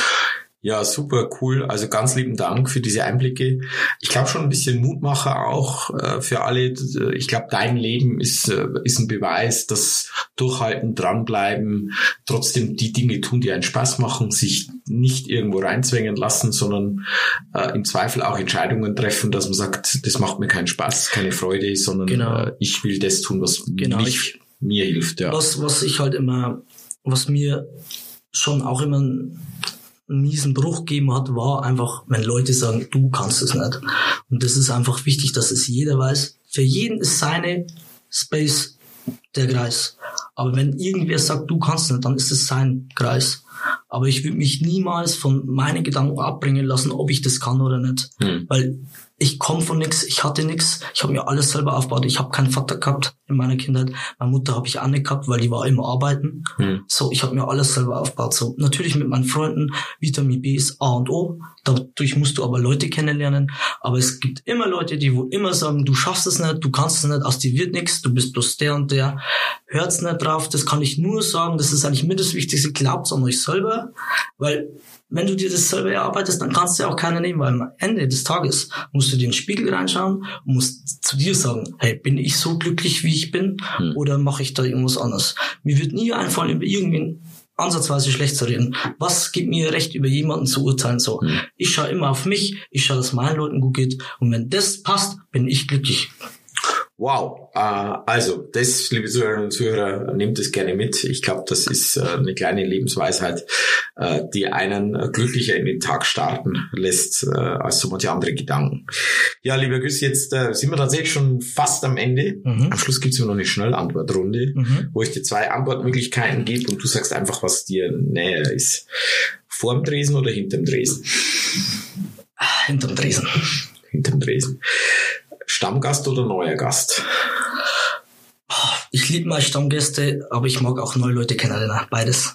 Ja, super cool. Also ganz lieben Dank für diese Einblicke. Ich glaube schon ein bisschen Mutmacher auch für alle. Ich glaube, dein Leben ist ein Beweis, dass durchhalten, dranbleiben, trotzdem die Dinge tun, die einen Spaß machen, sich nicht irgendwo reinzwängen lassen, sondern im Zweifel auch Entscheidungen treffen, dass man sagt, das macht mir keinen Spaß, keine Freude, sondern ich will das tun, was mir hilft. Ja. Was ich halt immer, was mir schon auch immer einen miesen Bruch gegeben hat, war einfach, wenn Leute sagen, du kannst es nicht. Und das ist einfach wichtig, dass es jeder weiß. Für jeden ist seine Space der Kreis. Aber wenn irgendwer sagt, du kannst nicht, dann ist es sein Kreis. Aber ich würde mich niemals von meinen Gedanken abbringen lassen, ob ich das kann oder nicht. Weil ich komme von nichts, ich hatte nichts, ich habe mir alles selber aufgebaut. Ich habe keinen Vater gehabt in meiner Kindheit. Meine Mutter habe ich auch nicht gehabt, weil die war immer arbeiten. So, ich habe mir alles selber aufgebaut. So, natürlich mit meinen Freunden, Vitamin B ist A und O. Dadurch musst du aber Leute kennenlernen. Aber es gibt immer Leute, die wohl immer sagen, du schaffst es nicht, du kannst es nicht, aus dir wird nichts, du bist bloß der und der. Hört's nicht drauf, das kann ich nur sagen, das ist eigentlich mit das Wichtigste, glaubt's an euch selber, weil wenn du dir das selber erarbeitest, dann kannst du ja auch keiner nehmen, weil am Ende des Tages musst du dir in den Spiegel reinschauen und musst zu dir sagen, hey, bin ich so glücklich, wie ich bin, oder mache ich da irgendwas anderes? Mir wird nie einfallen, über irgendwen ansatzweise schlecht zu reden. Was gibt mir Recht, über jemanden zu urteilen? So, ich schaue immer auf mich, ich schaue, dass meinen Leuten gut geht, und wenn das passt, bin ich glücklich. Wow, also das, liebe Zuhörerinnen und Zuhörer, nehmt es gerne mit. Ich glaube, das ist eine kleine Lebensweisheit, die einen glücklicher in den Tag starten lässt als so manche andere Gedanken. Ja, lieber Güss, jetzt sind wir tatsächlich schon fast am Ende. Am Schluss gibt es noch eine Schnellantwortrunde, wo ich dir 2 Antwortmöglichkeiten gebe und du sagst einfach, was dir näher ist. Vorm Tresen oder hinterm Tresen? Hinterm Tresen. Hinterm Tresen. Stammgast oder neuer Gast? Ich liebe meine Stammgäste, aber ich mag auch neue Leute kennenlernen. Beides.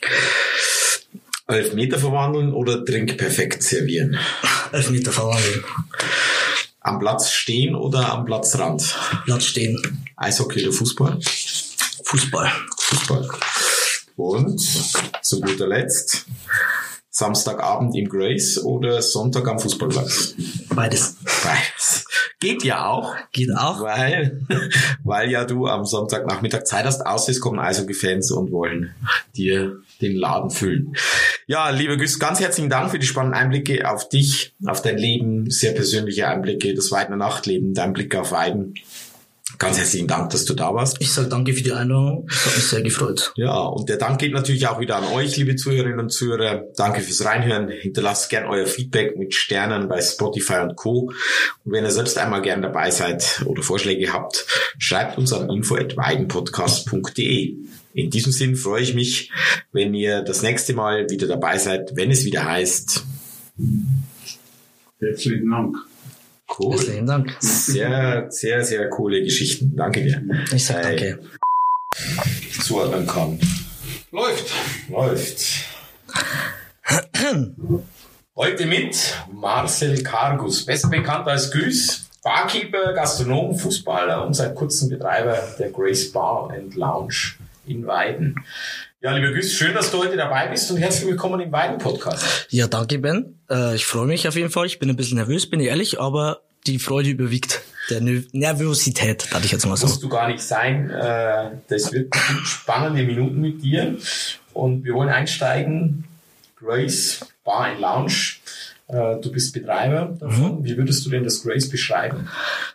11 Meter verwandeln oder trinkperfekt servieren? 11 Meter verwandeln. Am Platz stehen oder am Platzrand? Platz stehen. Eishockey oder Fußball? Fußball. Fußball. Und zu guter Letzt, Samstagabend im Grace oder Sonntag am Fußballplatz? Beides. Beides. Geht ja auch. Geht auch. Weil ja du am Sonntagnachmittag Zeit hast, außer es kommen Eishockey-Fans und wollen dir den Laden füllen. Ja, lieber Güss, ganz herzlichen Dank für die spannenden Einblicke auf dich, auf dein Leben, sehr persönliche Einblicke, das Weidener Nachtleben, dein Blick auf Weiden. Ganz herzlichen Dank, dass du da warst. Ich sage danke für die Einladung. Das hat mich sehr gefreut. Ja, und der Dank geht natürlich auch wieder an euch, liebe Zuhörerinnen und Zuhörer. Danke fürs Reinhören. Hinterlasst gern euer Feedback mit Sternen bei Spotify und Co. Und wenn ihr selbst einmal gern dabei seid oder Vorschläge habt, schreibt uns an info@weidenpodcast.de. In diesem Sinn freue ich mich, wenn ihr das nächste Mal wieder dabei seid, wenn es wieder heißt. Herzlichen Dank. Cool. Herzlichen Dank. Sehr, sehr, sehr coole Geschichten. Danke dir. Ich sag danke. Zuordnen kann. Läuft. Heute mit Marcel Kargus, besser bekannt als Güs, Barkeeper, Gastronom, Fußballer und seit kurzem Betreiber der Grace Bar and Lounge in Weiden. Ja, lieber Güs, schön, dass du heute dabei bist und herzlich willkommen im Weiden-Podcast. Ja, danke Ben. Ich freue mich auf jeden Fall. Ich bin ein bisschen nervös, bin ich ehrlich, aber die Freude überwiegt der Nervosität, darf ich jetzt mal sagen. Musst du gar nicht sein. Das wird spannende Minuten mit dir. Und wir wollen einsteigen. Grace Bar and Lounge. Du bist Betreiber davon. Wie würdest du denn das Grace beschreiben?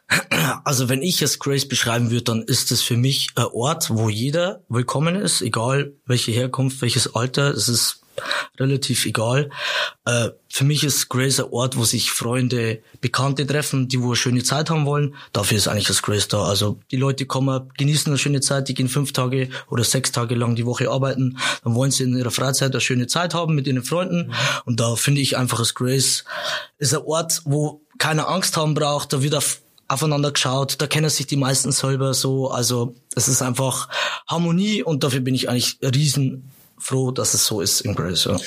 Also wenn ich es Grace beschreiben würde, dann ist es für mich ein Ort, wo jeder willkommen ist, egal welche Herkunft, welches Alter. Es ist relativ egal. Für mich ist Grace ein Ort, wo sich Freunde, Bekannte treffen, die wo eine schöne Zeit haben wollen. Dafür ist eigentlich das Grace da. Also die Leute kommen, genießen eine schöne Zeit, die gehen 5 Tage oder 6 Tage lang die Woche arbeiten. Dann wollen sie in ihrer Freizeit eine schöne Zeit haben mit ihren Freunden. Und da finde ich einfach, das Grace ist ein Ort, wo keiner Angst haben braucht. Da wird aufeinander geschaut, da kennen sich die meisten selber so. Also es ist einfach Harmonie und dafür bin ich eigentlich riesenfroh, dass es so ist in Grace. Ja.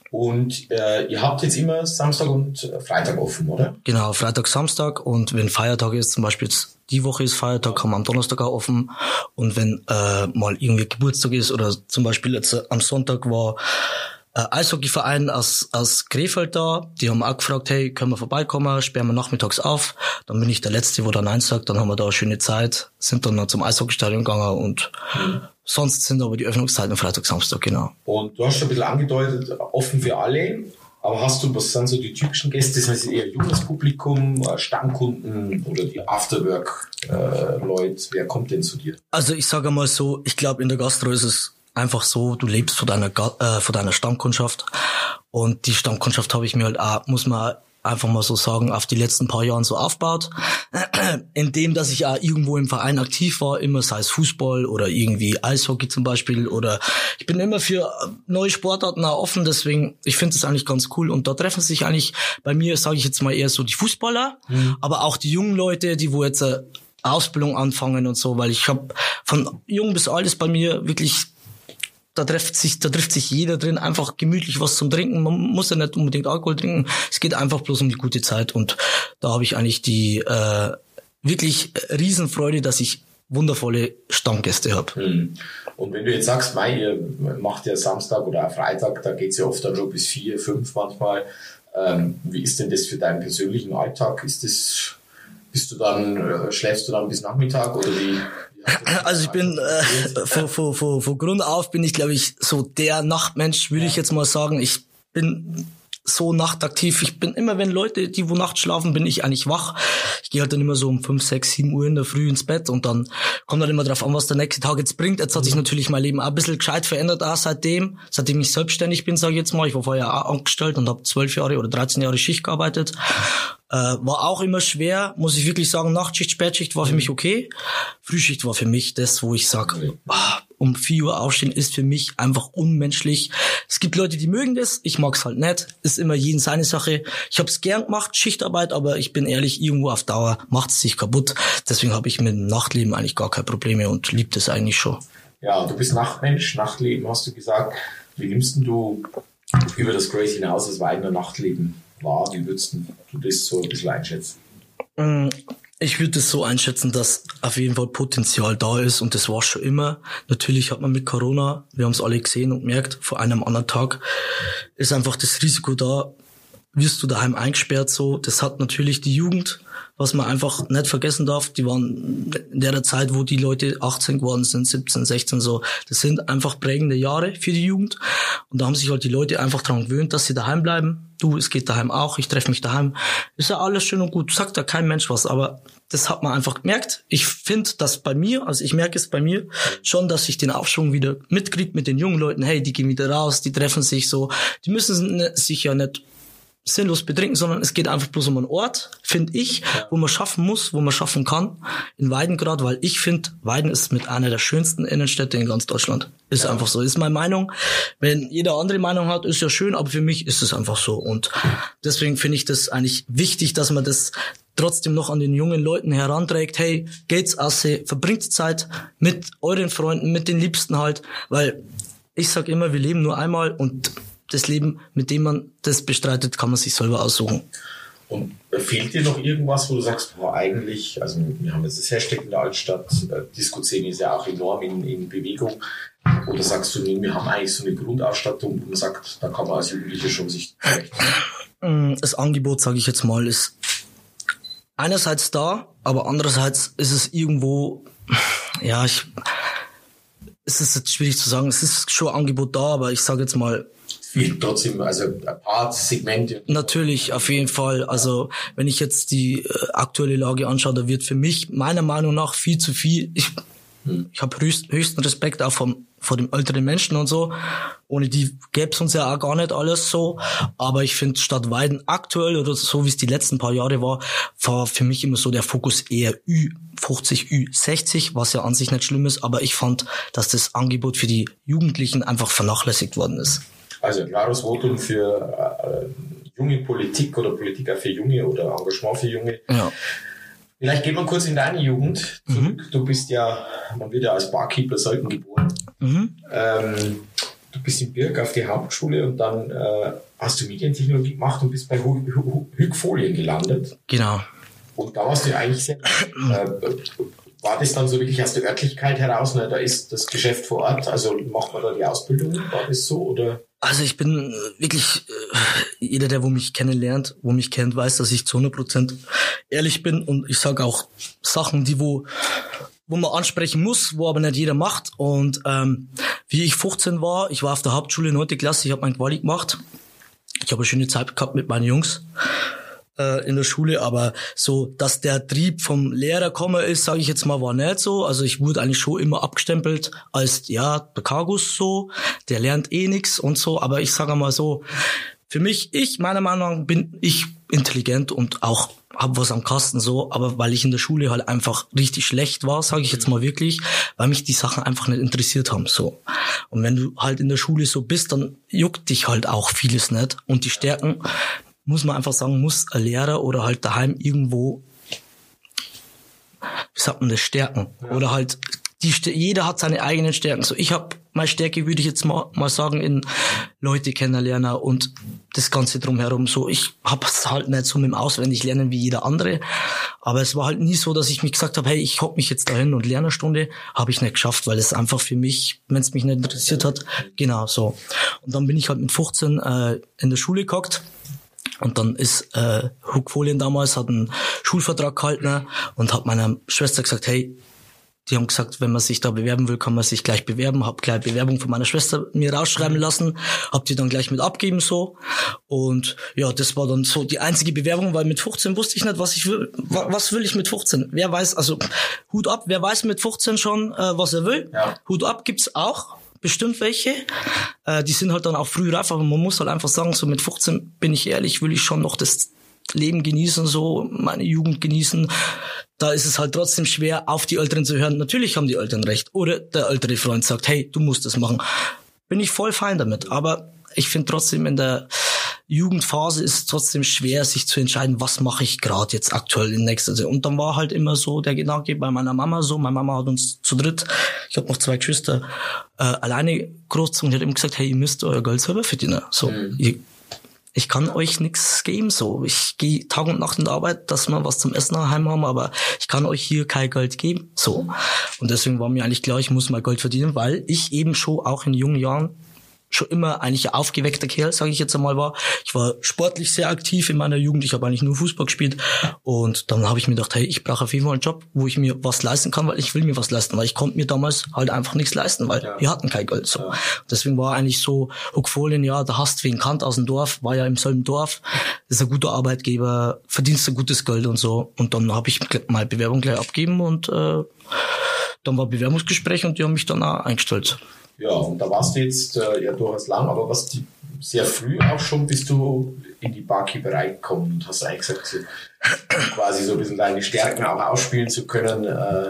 Und ihr habt jetzt immer Samstag und Freitag offen, oder? Genau, Freitag, Samstag und wenn Feiertag ist, zum Beispiel jetzt die Woche ist Feiertag, haben wir am Donnerstag auch offen und wenn mal irgendwie Geburtstag ist oder zum Beispiel jetzt am Sonntag war Eishockeyverein aus Krefeld da, die haben auch gefragt, hey, können wir vorbeikommen, sperren wir nachmittags auf, dann bin ich der Letzte, wo da Nein sagt, dann haben wir da eine schöne Zeit, sind dann noch zum Eishockeystadion gegangen und sonst sind aber die Öffnungszeiten Freitag, Samstag, genau. Und du hast schon ein bisschen angedeutet, offen für alle, aber was sind so die typischen Gäste, sind es eher junges Publikum, Stammkunden oder die Afterwork-Leute, wer kommt denn zu dir? Also ich sage mal so, ich glaube in der Gastro ist es einfach so, du lebst von deiner Stammkundschaft und die Stammkundschaft habe ich mir halt auch, muss man einfach mal so sagen, auf die letzten paar Jahren so aufgebaut, indem, dass ich auch irgendwo im Verein aktiv war, immer sei es Fußball oder irgendwie Eishockey zum Beispiel oder ich bin immer für neue Sportarten auch offen, deswegen, ich finde das eigentlich ganz cool und da treffen sich eigentlich bei mir, sage ich jetzt mal eher so die Fußballer, aber auch die jungen Leute, die wo jetzt Ausbildung anfangen und so, weil ich habe von jung bis alt ist bei mir wirklich da trifft sich jeder drin, einfach gemütlich was zum Trinken. Man muss ja nicht unbedingt Alkohol trinken. Es geht einfach bloß um die gute Zeit. Und da habe ich eigentlich die wirklich Riesenfreude, dass ich wundervolle Stammgäste habe. Und wenn du jetzt sagst, ihr macht ja Samstag oder Freitag, da geht's ja oft dann schon bis 4, 5 manchmal. Wie ist denn das für deinen persönlichen Alltag? Schläfst du dann bis Nachmittag oder wie? Also ich bin von Grund auf bin ich, glaube ich, so der Nachtmensch, würde ich jetzt mal sagen. Ich bin so nachtaktiv. Ich bin immer, wenn Leute, die wo nachts schlafen, bin ich eigentlich wach. Ich gehe halt dann immer so um 5, 6, 7 Uhr in der Früh ins Bett und dann kommt halt immer drauf an, was der nächste Tag jetzt bringt. Jetzt hat sich natürlich mein Leben auch ein bisschen gescheit verändert, auch seitdem ich selbstständig bin, sage ich jetzt mal. Ich war vorher auch angestellt und habe 12 Jahre oder 13 Jahre Schicht gearbeitet. War auch immer schwer, muss ich wirklich sagen. Nachtschicht, Spätschicht war für mich okay. Frühschicht war für mich das, wo ich sage, um 4 Uhr aufstehen ist für mich einfach unmenschlich. Es gibt Leute, die mögen das, ich mag's halt nicht. Ist immer jeden seine Sache. Ich habe es gern gemacht, Schichtarbeit, aber ich bin ehrlich, irgendwo auf Dauer macht es sich kaputt. Deswegen habe ich mit dem Nachtleben eigentlich gar keine Probleme und liebe das eigentlich schon. Ja, du bist Nachtmensch, Nachtleben hast du gesagt. Wie nimmst du über das Grace hinaus das Weidener Nachtleben wahr? Wie würdest du das so ein bisschen einschätzen? Ich würde es so einschätzen, dass auf jeden Fall Potenzial da ist und das war schon immer. Natürlich hat man mit Corona, wir haben es alle gesehen und gemerkt, vor einem anderen Tag ist einfach das Risiko da, wirst du daheim eingesperrt so. Das hat natürlich die Jugend, was man einfach nicht vergessen darf, die waren in der Zeit, wo die Leute 18 geworden sind, 17, 16 so, das sind einfach prägende Jahre für die Jugend und da haben sich halt die Leute einfach dran gewöhnt, dass sie daheim bleiben. Du, es geht daheim auch, ich treffe mich daheim. Ist ja alles schön und gut, sagt da kein Mensch was, aber das hat man einfach gemerkt. Ich finde, dass bei mir, also ich merke es bei mir schon, dass ich den Aufschwung wieder mitkriege mit den jungen Leuten. Hey, die gehen wieder raus, die treffen sich so. Die müssen sich ja nicht sinnlos betrinken, sondern es geht einfach bloß um einen Ort, finde ich, wo man schaffen muss, wo man schaffen kann, in Weiden gerade, weil ich finde, Weiden ist mit einer der schönsten Innenstädte in ganz Deutschland. Ist einfach so, ist meine Meinung. Wenn jeder andere Meinung hat, ist ja schön, aber für mich ist es einfach so und deswegen finde ich das eigentlich wichtig, dass man das trotzdem noch an den jungen Leuten heranträgt, hey, geht's aussehen, verbringt Zeit mit euren Freunden, mit den Liebsten halt, weil ich sag immer, wir leben nur einmal und das Leben, mit dem man das bestreitet, kann man sich selber aussuchen. Und fehlt dir noch irgendwas, wo du sagst, boah, eigentlich, also wir haben jetzt das Hashtag in der Altstadt, Disco-Szene ist ja auch enorm in Bewegung. Oder sagst du, nee, wir haben eigentlich so eine Grundausstattung, wo man sagt, da kann man als Jugendlicher schon sich zurechtfinden? Das Angebot, sage ich jetzt mal, ist einerseits da, aber andererseits ist es irgendwo, ja, es ist jetzt schwierig zu sagen, es ist schon ein Angebot da, aber ich sage jetzt mal, viel trotzdem, also ein paar Segmente. Natürlich, auf jeden Fall. Also wenn ich jetzt die aktuelle Lage anschaue, da wird für mich meiner Meinung nach viel zu viel. Ich habe höchsten Respekt auch vor dem älteren Menschen und so. Ohne die gäbe es uns ja auch gar nicht alles so. Aber ich finde, Stadt Weiden aktuell oder so, wie es die letzten paar Jahre war für mich immer so der Fokus eher Ü50, Ü60, was ja an sich nicht schlimm ist. Aber ich fand, dass das Angebot für die Jugendlichen einfach vernachlässigt worden ist. Also ein klares Votum für junge Politik oder Politiker für Junge oder Engagement für Junge. Ja. Vielleicht gehen wir kurz in deine Jugend zurück. Du bist ja, man wird ja als Barkeeper selten geboren. Du bist in Birk auf die Hauptschule und dann hast du Medientechnologie gemacht und bist bei Hügfolien gelandet. Genau. Und da warst du ja eigentlich sehr... war das dann so wirklich aus der Örtlichkeit heraus? Ne? Da ist das Geschäft vor Ort, also macht man da die Ausbildung? War das so? Oder? Also ich bin wirklich, jeder, der mich kennt, weiß, dass ich zu 100% ehrlich bin und ich sage auch Sachen, die wo man ansprechen muss, wo aber nicht jeder macht. Und wie ich 15 war, ich war auf der Hauptschule 9. Klasse, ich habe mein Quali gemacht. Ich habe eine schöne Zeit gehabt mit meinen Jungs in der Schule, aber so, dass der Trieb vom Lehrer komme ist, sage ich jetzt mal, war nicht so. Also ich wurde eigentlich schon immer abgestempelt als, ja, der Kargus so, der lernt eh nix und so, aber ich sage mal so, für mich, meiner Meinung nach, bin ich intelligent und auch hab was am Kasten so, aber weil ich in der Schule halt einfach richtig schlecht war, sage ich jetzt mal wirklich, weil mich die Sachen einfach nicht interessiert haben, so. Und wenn du halt in der Schule so bist, dann juckt dich halt auch vieles nicht und die Stärken, muss man einfach sagen, muss ein Lehrer oder halt daheim irgendwo, wie sagt man das, stärken. Ja. Oder halt, jeder hat seine eigenen Stärken. So, ich habe meine Stärke, würde ich jetzt mal sagen, in Leute kennenlernen und das Ganze drumherum. So, ich habe es halt nicht so mit dem Auswendiglernen wie jeder andere. Aber es war halt nie so, dass ich mich gesagt habe, hey, ich hock mich jetzt dahin und lerne eine Stunde. Habe ich nicht geschafft, weil es einfach für mich, wenn es mich nicht interessiert hat, genau so. Und dann bin ich halt mit 15 in der Schule gehockt. Und dann ist Hugfolien damals, hat einen Schulvertrag gehalten und hat meiner Schwester gesagt, hey, die haben gesagt, wenn man sich da bewerben will, kann man sich gleich bewerben. Hab gleich Bewerbung von meiner Schwester mir rausschreiben lassen, hab die dann gleich mit abgeben so. Und ja, das war dann so die einzige Bewerbung, weil mit 15 wusste ich nicht, was ich will. Was will ich mit 15? Wer weiß, also Hut ab, wer weiß mit 15 schon, was er will. Ja. Hut ab gibt's auch. Bestimmt welche, die sind halt dann auch früh reif, aber man muss halt einfach sagen, so mit 15, bin ich ehrlich, will ich schon noch das Leben genießen, so meine Jugend genießen. Da ist es halt trotzdem schwer, auf die Eltern zu hören. Natürlich haben die Eltern recht. Oder der ältere Freund sagt, hey, du musst das machen. Bin ich voll fein damit. Aber ich finde trotzdem, in der Jugendphase ist es trotzdem schwer, sich zu entscheiden, was mache ich gerade jetzt aktuell in nächster Zeit. Und dann war halt immer so der Gedanke bei meiner Mama so, meine Mama hat uns zu dritt, ich habe noch 2 Geschwister, alleine großgezogen und hat immer gesagt, hey, ihr müsst euer Geld selber verdienen. So, ich kann euch nichts geben, so. Ich gehe Tag und Nacht in die Arbeit, dass wir was zum Essen daheim haben, aber ich kann euch hier kein Geld geben, so. Und deswegen war mir eigentlich klar, ich muss mal Geld verdienen, weil ich eben schon auch in jungen Jahren schon immer eigentlich ein aufgeweckter Kerl, sage ich jetzt einmal, war. Ich war sportlich sehr aktiv in meiner Jugend, ich habe eigentlich nur Fußball gespielt und dann habe ich mir gedacht, hey, ich brauche auf jeden Fall einen Job, wo ich mir was leisten kann, weil ich will mir was leisten, weil ich konnte mir damals halt einfach nichts leisten, weil wir hatten kein Geld. So. Ja. Deswegen war eigentlich so, Hugfolien, ja, da hast du wen kannt aus dem Dorf, war ja im selben Dorf, ist ein guter Arbeitgeber, verdienst ein gutes Geld und so. Und dann habe ich meine Bewerbung gleich abgegeben und dann war Bewerbungsgespräch und die haben mich dann auch eingestellt. Ja, und da warst du jetzt ja durchaus lang, aber sehr früh auch schon bist du in die Barkeeperei gekommen und hast eigentlich gesagt, quasi so ein bisschen deine Stärken auch ausspielen zu können.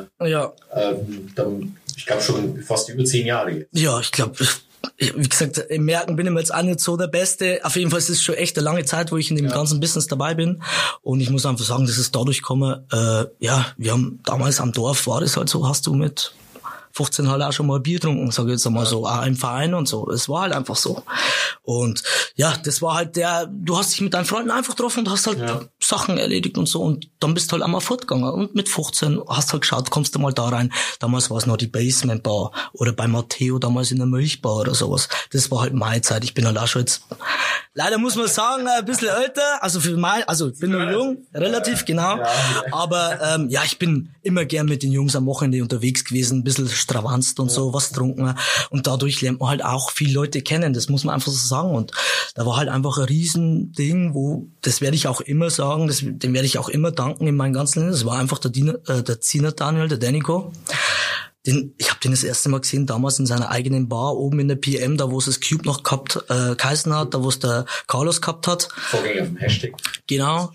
Dann, ich glaube schon fast über 10 Jahre jetzt. Ja, ich glaube, wie gesagt, im Merken bin ich jetzt auch nicht so der Beste. Auf jeden Fall ist es schon echt eine lange Zeit, wo ich in dem ganzen Business dabei bin. Und ich muss einfach sagen, dass es dadurch komme, wir haben damals am Dorf, war das halt so, hast du mit 15 halt auch schon mal Bier getrunken, sage ich jetzt einmal so, auch im Verein und so. Es war halt einfach so. Und ja, das war halt du hast dich mit deinen Freunden einfach getroffen und hast halt Sachen erledigt und so, und dann bist du halt einmal fortgegangen, und mit 15 hast halt geschaut, kommst du mal da rein. Damals war es noch die Basement Bar oder bei Matteo damals in der Milchbar oder sowas. Das war halt meine Zeit. Ich bin halt auch schon jetzt, leider muss man sagen, ein bisschen älter, also ich bin noch jung, relativ, genau. Aber ich bin immer gern mit den Jungs am Wochenende unterwegs gewesen, ein bisschen stravanzt und so, was getrunken. Und dadurch lernt man halt auch viele Leute kennen, das muss man einfach so sagen. Und da war halt einfach ein Riesending, das werde ich auch immer sagen, dem werde ich auch immer danken in meinem ganzen Leben. Das war einfach der Ziner Daniel, der Danico. Ich habe den das erste Mal gesehen, damals in seiner eigenen Bar, oben in der PM, da wo es das Cube noch geheißen hat, da wo es der Carlos gehabt hat. Vorgänger vom Hashtag. Genau.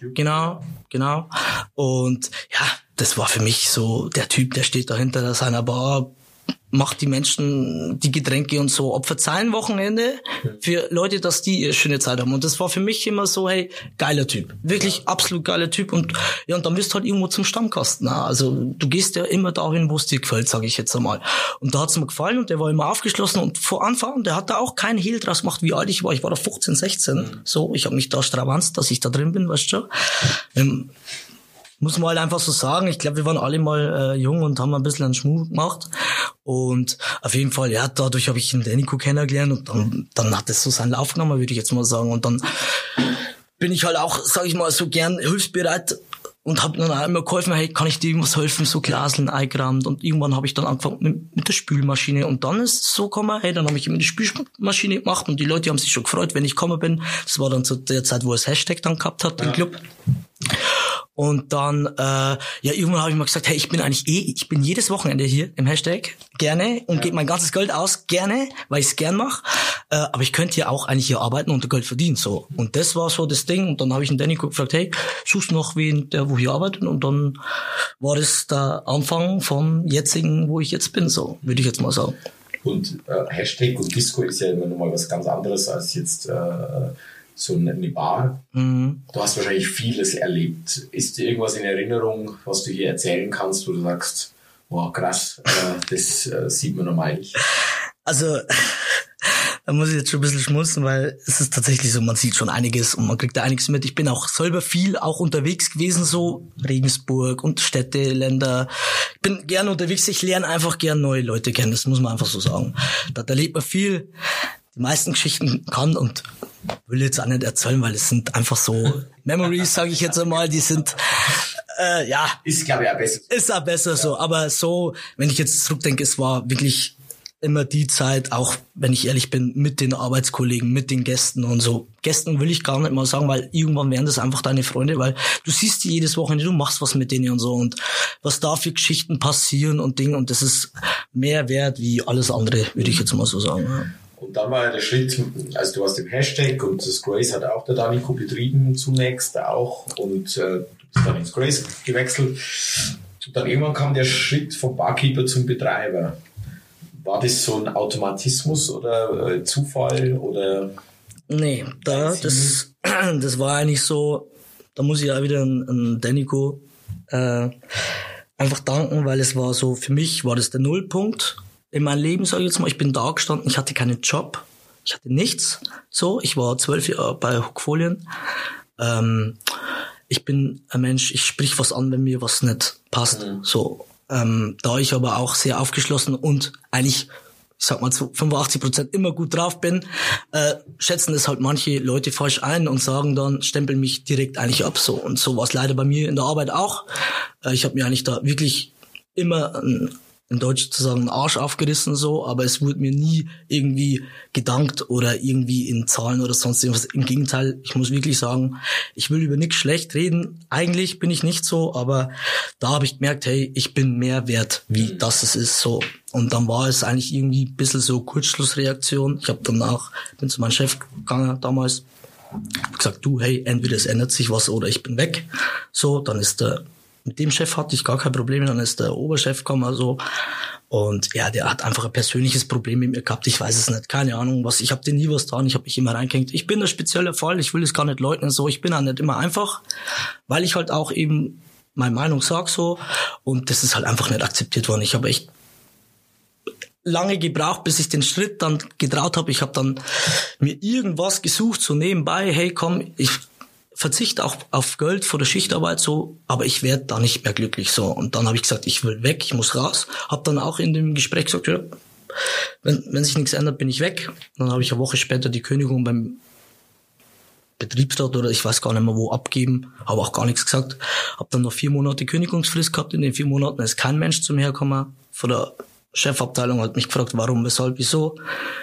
Und ja, das war für mich so der Typ, der steht da hinter seiner Bar, macht die Menschen die Getränke und so, opfert sein Wochenende für Leute, dass die eine schöne Zeit haben. Und das war für mich immer so, hey, geiler Typ. Wirklich absolut geiler Typ. Und ja, und dann bist du halt irgendwo zum Stammkasten. Also du gehst ja immer dahin, wo es dir gefällt, sage ich jetzt einmal. Und da hat's mir gefallen und der war immer aufgeschlossen. Und vor Anfang, der hat da auch keinen Hehl draus gemacht, wie alt ich war. Ich war da 15, 16. So, ich habe mich da stravanzt, dass ich da drin bin, weißt du schon. Muss man halt einfach so sagen. Ich glaube, wir waren alle mal jung und haben ein bisschen einen Schmuh gemacht. Und auf jeden Fall, ja, dadurch habe ich den Danico kennengelernt, und dann hat es so seinen Lauf genommen, würde ich jetzt mal sagen. Und dann bin ich halt auch, sage ich mal, so gern hilfsbereit und habe dann auch immer geholfen, hey, kann ich dir irgendwas helfen, so Glaseln eingerammt. Und irgendwann habe ich dann angefangen mit der Spülmaschine. Und dann ist es so gekommen, hey, dann habe ich immer die Spülmaschine gemacht, und die Leute haben sich schon gefreut, wenn ich gekommen bin. Das war dann zu der Zeit, wo es Hashtag dann gehabt hat, den Club. Und dann, irgendwann habe ich mal gesagt, hey, ich bin jedes Wochenende hier im Hashtag, gerne, und gebe mein ganzes Geld aus, gerne, weil ich es gern mache. Aber ich könnte ja auch eigentlich hier arbeiten und Geld verdienen, so. Und das war so das Ding. Und dann habe ich den Danny gefragt, hey, suchst du noch wen, der wo hier arbeitet? Und dann war das der Anfang vom jetzigen, wo ich jetzt bin, so, würde ich jetzt mal sagen. Und Hashtag und Disco ist ja immer nochmal was ganz anderes als jetzt so eine Bar. Du hast wahrscheinlich vieles erlebt. Ist dir irgendwas in Erinnerung, was du hier erzählen kannst, wo du sagst, wow, krass, das sieht man normal nicht? Also, da muss ich jetzt schon ein bisschen schmunzeln, weil es ist tatsächlich so, man sieht schon einiges und man kriegt da einiges mit. Ich bin auch selber viel auch unterwegs gewesen, so Regensburg und Städte, Länder. Ich bin gern unterwegs, ich lerne einfach gern neue Leute kennen, das muss man einfach so sagen. Da erlebt man viel. Die meisten Geschichten kann und will jetzt auch nicht erzählen, weil es sind einfach so Memories, sage ich jetzt einmal, die sind, Ist, glaube ich, auch besser. Ist auch besser so, aber so, wenn ich jetzt zurückdenke, es war wirklich immer die Zeit, auch wenn ich ehrlich bin, mit den Arbeitskollegen, mit den Gästen und so. Gästen will ich gar nicht mal sagen, weil irgendwann werden das einfach deine Freunde, weil du siehst die jedes Wochenende, du machst was mit denen und so, und was da für Geschichten passieren und Dinge, und das ist mehr wert wie alles andere, würde ich jetzt mal so sagen. Ja. Und dann war ja der Schritt, also du hast den Hashtag, und das Grace hat auch der Danico betrieben zunächst auch, und du bist dann ins Grace gewechselt. Und dann irgendwann kam der Schritt vom Barkeeper zum Betreiber. War das so ein Automatismus oder Zufall oder? Nee, das war eigentlich so, da muss ich auch wieder an Danico einfach danken, weil es war so, für mich war das der Nullpunkt in meinem Leben, sage ich jetzt mal. Ich bin da gestanden, ich hatte keinen Job, ich hatte nichts. So, ich war 12 Jahre bei Hookfolien. Ich bin ein Mensch, ich sprich was an, wenn mir was nicht passt. So, da ich aber auch sehr aufgeschlossen und eigentlich, ich sag mal zu 85% immer gut drauf bin, schätzen das halt manche Leute falsch ein und sagen dann, stempeln mich direkt eigentlich ab. So, und so war es leider bei mir in der Arbeit auch. Ich habe mir eigentlich da wirklich immer in Deutsch zu sagen, einen Arsch aufgerissen so, aber es wurde mir nie irgendwie gedankt oder irgendwie in Zahlen oder sonst irgendwas. Im Gegenteil, ich muss wirklich sagen, ich will über nichts schlecht reden. Eigentlich bin ich nicht so, aber da habe ich gemerkt, hey, ich bin mehr wert, wie das es ist so. Und dann war es eigentlich irgendwie ein bisschen so Kurzschlussreaktion. Ich habe bin zu meinem Chef gegangen damals, hab gesagt, du, hey, entweder es ändert sich was oder ich bin weg. So, dann ist mit dem Chef hatte ich gar kein Problem, dann ist der Oberchef gekommen, so. Und ja, der hat einfach ein persönliches Problem mit mir gehabt, ich weiß es nicht, keine Ahnung was, ich habe dir nie was getan, ich habe mich immer reingehängt. Ich bin ein spezieller Fall, ich will es gar nicht leugnen, so, ich bin auch nicht immer einfach, weil ich halt auch eben meine Meinung sag so, und das ist halt einfach nicht akzeptiert worden. Ich habe echt lange gebraucht, bis ich den Schritt dann getraut habe. Ich habe dann mir irgendwas gesucht, so nebenbei, hey komm, ich verzichte auch auf Geld vor der Schichtarbeit, so, aber ich werde da nicht mehr glücklich, so. Und dann habe ich gesagt, ich will weg, ich muss raus. Habe dann auch in dem Gespräch gesagt, ja, wenn sich nichts ändert, bin ich weg. Dann habe ich eine Woche später die Kündigung beim Betriebsrat oder ich weiß gar nicht mehr wo abgeben, habe auch gar nichts gesagt. Habe dann noch 4 Monate Kündigungsfrist gehabt. In den 4 Monaten ist kein Mensch zu mir gekommen. Von der Chefabteilung hat mich gefragt, warum, weshalb, wieso.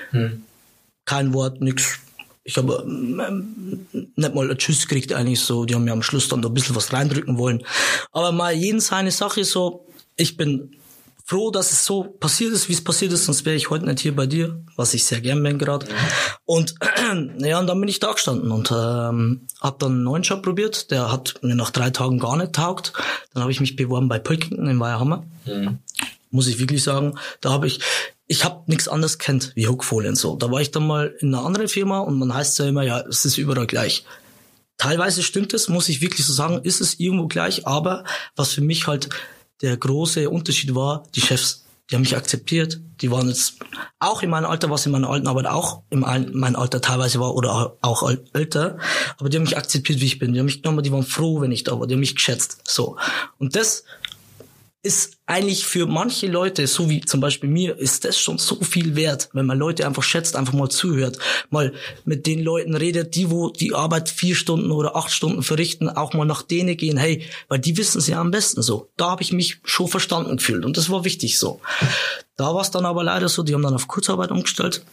Kein Wort, nix. Ich habe nicht mal ein Tschüss gekriegt eigentlich so. Die haben mir am Schluss dann da ein bisschen was reindrücken wollen. Aber mal jeden seine Sache so. Ich bin froh, dass es so passiert ist, wie es passiert ist. Sonst wäre ich heute nicht hier bei dir, was ich sehr gern bin gerade. Und ja, und dann bin ich da gestanden und habe dann einen neuen Job probiert. Der hat mir nach 3 Tagen gar nicht taugt. Dann habe ich mich beworben bei Pölkington in Weierhammer. Muss ich wirklich sagen. Da habe ich habe nichts anderes kennt wie Hookfolien so. Da war ich dann mal in einer anderen Firma und man heißt ja immer, ja, es ist überall gleich. Teilweise stimmt es, muss ich wirklich so sagen, ist es irgendwo gleich, aber was für mich halt der große Unterschied war, die Chefs, die haben mich akzeptiert, die waren jetzt auch in meinem Alter, was in meiner alten Arbeit auch in meinem Alter teilweise war oder auch älter, aber die haben mich akzeptiert, wie ich bin, die haben mich genommen, die waren froh, wenn ich da war, die haben mich geschätzt, so. Und das ist eigentlich für manche Leute, so wie zum Beispiel mir, ist das schon so viel wert, wenn man Leute einfach schätzt, einfach mal zuhört, mal mit den Leuten redet, die wo die Arbeit 4 Stunden oder 8 Stunden verrichten, auch mal nach denen gehen, hey, weil die wissen es ja am besten so. Da habe ich mich schon verstanden gefühlt und das war wichtig so. Da war es dann aber leider so, die haben dann auf Kurzarbeit umgestellt.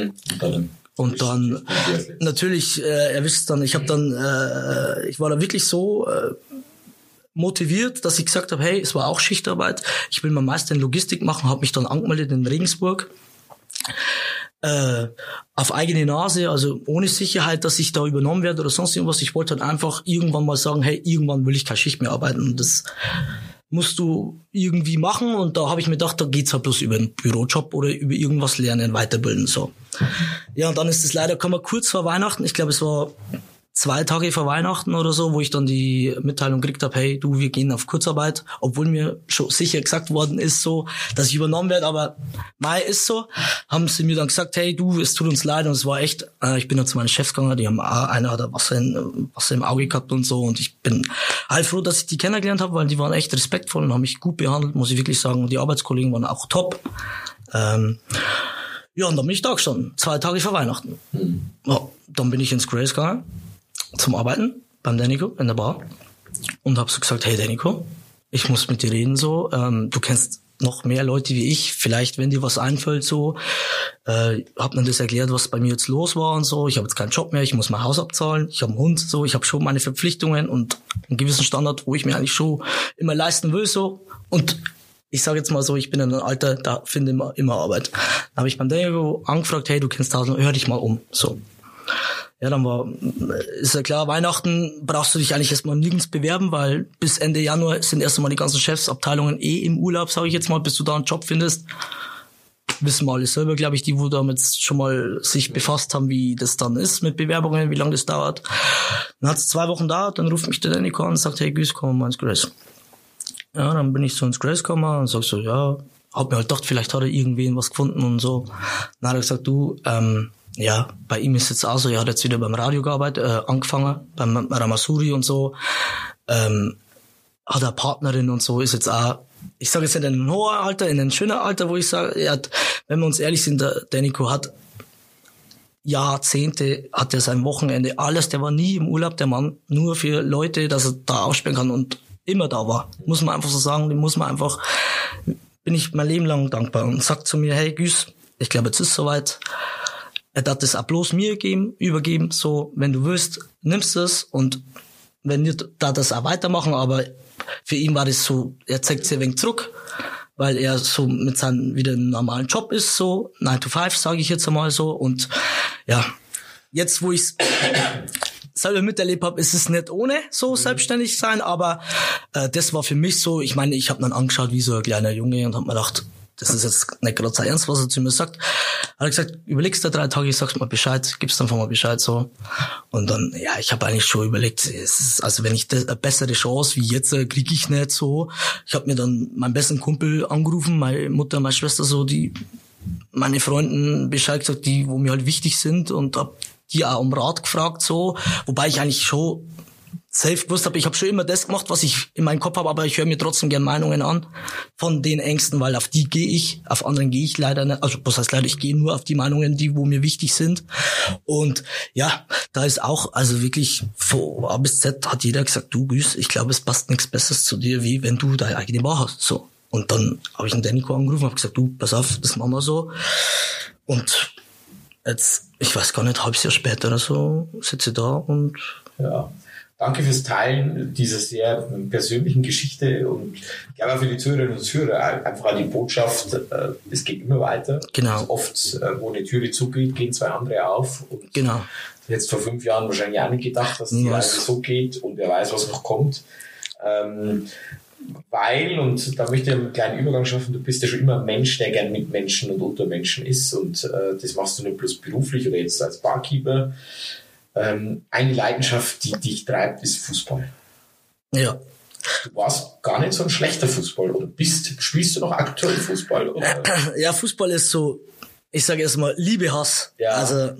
Und dann natürlich, ihr wisst dann, ich war da wirklich so motiviert, dass ich gesagt habe, hey, es war auch Schichtarbeit, ich will mal Meister in Logistik machen, habe mich dann angemeldet in Regensburg, auf eigene Nase, also ohne Sicherheit, dass ich da übernommen werde oder sonst irgendwas. Ich wollte halt einfach irgendwann mal sagen, hey, irgendwann will ich keine Schicht mehr arbeiten und das musst du irgendwie machen und da habe ich mir gedacht, da geht's halt bloß über einen Bürojob oder über irgendwas lernen, weiterbilden, so. Ja, und dann ist es leider, kam kurz vor Weihnachten, ich glaube, es war 2 Tage vor Weihnachten oder so, wo ich dann die Mitteilung gekriegt habe, hey, du, wir gehen auf Kurzarbeit, obwohl mir schon sicher gesagt worden ist, so, dass ich übernommen werde, aber Mai ist so, haben sie mir dann gesagt, hey, du, es tut uns leid und es war echt, ich bin dann zu meinen Chefs gegangen, die haben, einer hat Wasser im Auge gehabt und so und ich bin halt froh, dass ich die kennengelernt habe, weil die waren echt respektvoll und haben mich gut behandelt, muss ich wirklich sagen, und die Arbeitskollegen waren auch top. Ja, und dann bin ich da gestanden, 2 Tage vor Weihnachten. Ja, dann bin ich ins Grace gegangen zum Arbeiten beim Danico in der Bar und habe so gesagt, hey Danico, ich muss mit dir reden so, du kennst noch mehr Leute wie ich, vielleicht wenn dir was einfällt so, hab dann das erklärt, was bei mir jetzt los war und so, ich habe jetzt keinen Job mehr, ich muss mein Haus abzahlen, ich habe einen Hund, so, ich habe schon meine Verpflichtungen und einen gewissen Standard, wo ich mir eigentlich schon immer leisten will so und ich sage jetzt mal so, ich bin in einem Alter, da finde ich immer Arbeit. Dann habe ich beim Danico angefragt, hey, du kennst 1000, hör dich mal um, so. Ja, dann ist ja klar, Weihnachten brauchst du dich eigentlich erstmal nirgends bewerben, weil bis Ende Januar sind erst einmal die ganzen Chefsabteilungen im Urlaub, sage ich jetzt mal, bis du da einen Job findest. Wissen wir alle selber, glaube ich, die, wo damit schon mal sich befasst haben, wie das dann ist mit Bewerbungen, wie lange das dauert. Dann hat es 2 Wochen dauert, dann ruft mich der Danico an und sagt, hey Güß, komm mal ins Grace. Ja, dann bin ich so ins Grace gekommen und sag so, ja, hab mir halt gedacht, vielleicht hat er irgendwen was gefunden und so. Dann hat er gesagt, du, ja, bei ihm ist jetzt auch so, er hat jetzt wieder beim Radio gearbeitet, angefangen, beim Ramasuri und so, hat eine Partnerin und so, ist jetzt auch, ich sage jetzt nicht in einem hohen Alter, in einem schönen Alter, wo ich sage, er hat, wenn wir uns ehrlich sind, der Danico hat Jahrzehnte, hat er sein Wochenende, alles, der war nie im Urlaub, der Mann, nur für Leute, dass er da aufsperren kann und immer da war, muss man einfach so sagen, dem muss man einfach, bin ich mein Leben lang dankbar und sagt zu mir, hey Güß, ich glaube, jetzt ist soweit. Er hat das auch bloß mir übergeben, so, wenn du willst, nimmst es und wenn nicht, da das auch weitermachen, aber für ihn war das so, er zeigt sich ein wenig zurück, weil er so mit seinem wieder normalen Job ist, so, 9 to 5, sage ich jetzt einmal so und ja, jetzt, wo ich's selber miterlebt habe, ist es nicht ohne so selbstständig sein, aber das war für mich so, ich meine, ich habe dann angeschaut wie so ein kleiner Junge und habe mir gedacht, das ist jetzt nicht gerade sein Ernst, was er zu mir sagt. Hat er gesagt, überlegst du 3 Tage, ich sag's mal Bescheid, gibst einfach mal Bescheid so. Und dann, ja, ich habe eigentlich schon überlegt, es ist, also wenn ich das, eine bessere Chance wie jetzt kriege ich nicht so. Ich habe mir dann meinen besten Kumpel angerufen, meine Mutter, meine Schwester so, die meine Freunden Bescheid gesagt, die, wo mir halt wichtig sind, und hab die auch um Rat gefragt, so. Wobei ich eigentlich schon safe gewusst habe, ich habe schon immer das gemacht, was ich in meinem Kopf habe, aber ich höre mir trotzdem gerne Meinungen an von den Ängsten, weil auf die gehe ich, auf anderen gehe ich leider nicht. Also was heißt leider, ich gehe nur auf die Meinungen, die wo mir wichtig sind. Und ja, da ist auch, also wirklich von A bis Z hat jeder gesagt, du Güß, ich glaube, es passt nichts Besseres zu dir, wie wenn du deine eigene Bar hast. So. Und dann habe ich den Danico angerufen und habe gesagt, du, pass auf, das machen wir so. Und jetzt, ich weiß gar nicht, ein halbes Jahr später oder so, sitze ich da und ja. Danke fürs Teilen dieser sehr persönlichen Geschichte, und ich glaube auch für die Zuhörerinnen und Zuhörer einfach auch die Botschaft, es geht immer weiter. Genau. Also oft, wo eine Türe zugeht, gehen zwei andere auf. Und genau. Jetzt vor 5 Jahren wahrscheinlich auch nicht gedacht, dass die Reise so geht, und wer weiß, was noch kommt. Weil, und da möchte ich einen kleinen Übergang schaffen, du bist ja schon immer ein Mensch, der gern mit Menschen und unter Menschen ist, und das machst du nicht bloß beruflich oder jetzt als Barkeeper. Eine Leidenschaft, die dich treibt, ist Fußball. Ja. Du warst gar nicht so ein schlechter Fußballer, oder spielst du noch aktuell Fußball? Oder? Ja, Fußball ist so, ich sage erst mal, Liebe, Hass. Ja. Also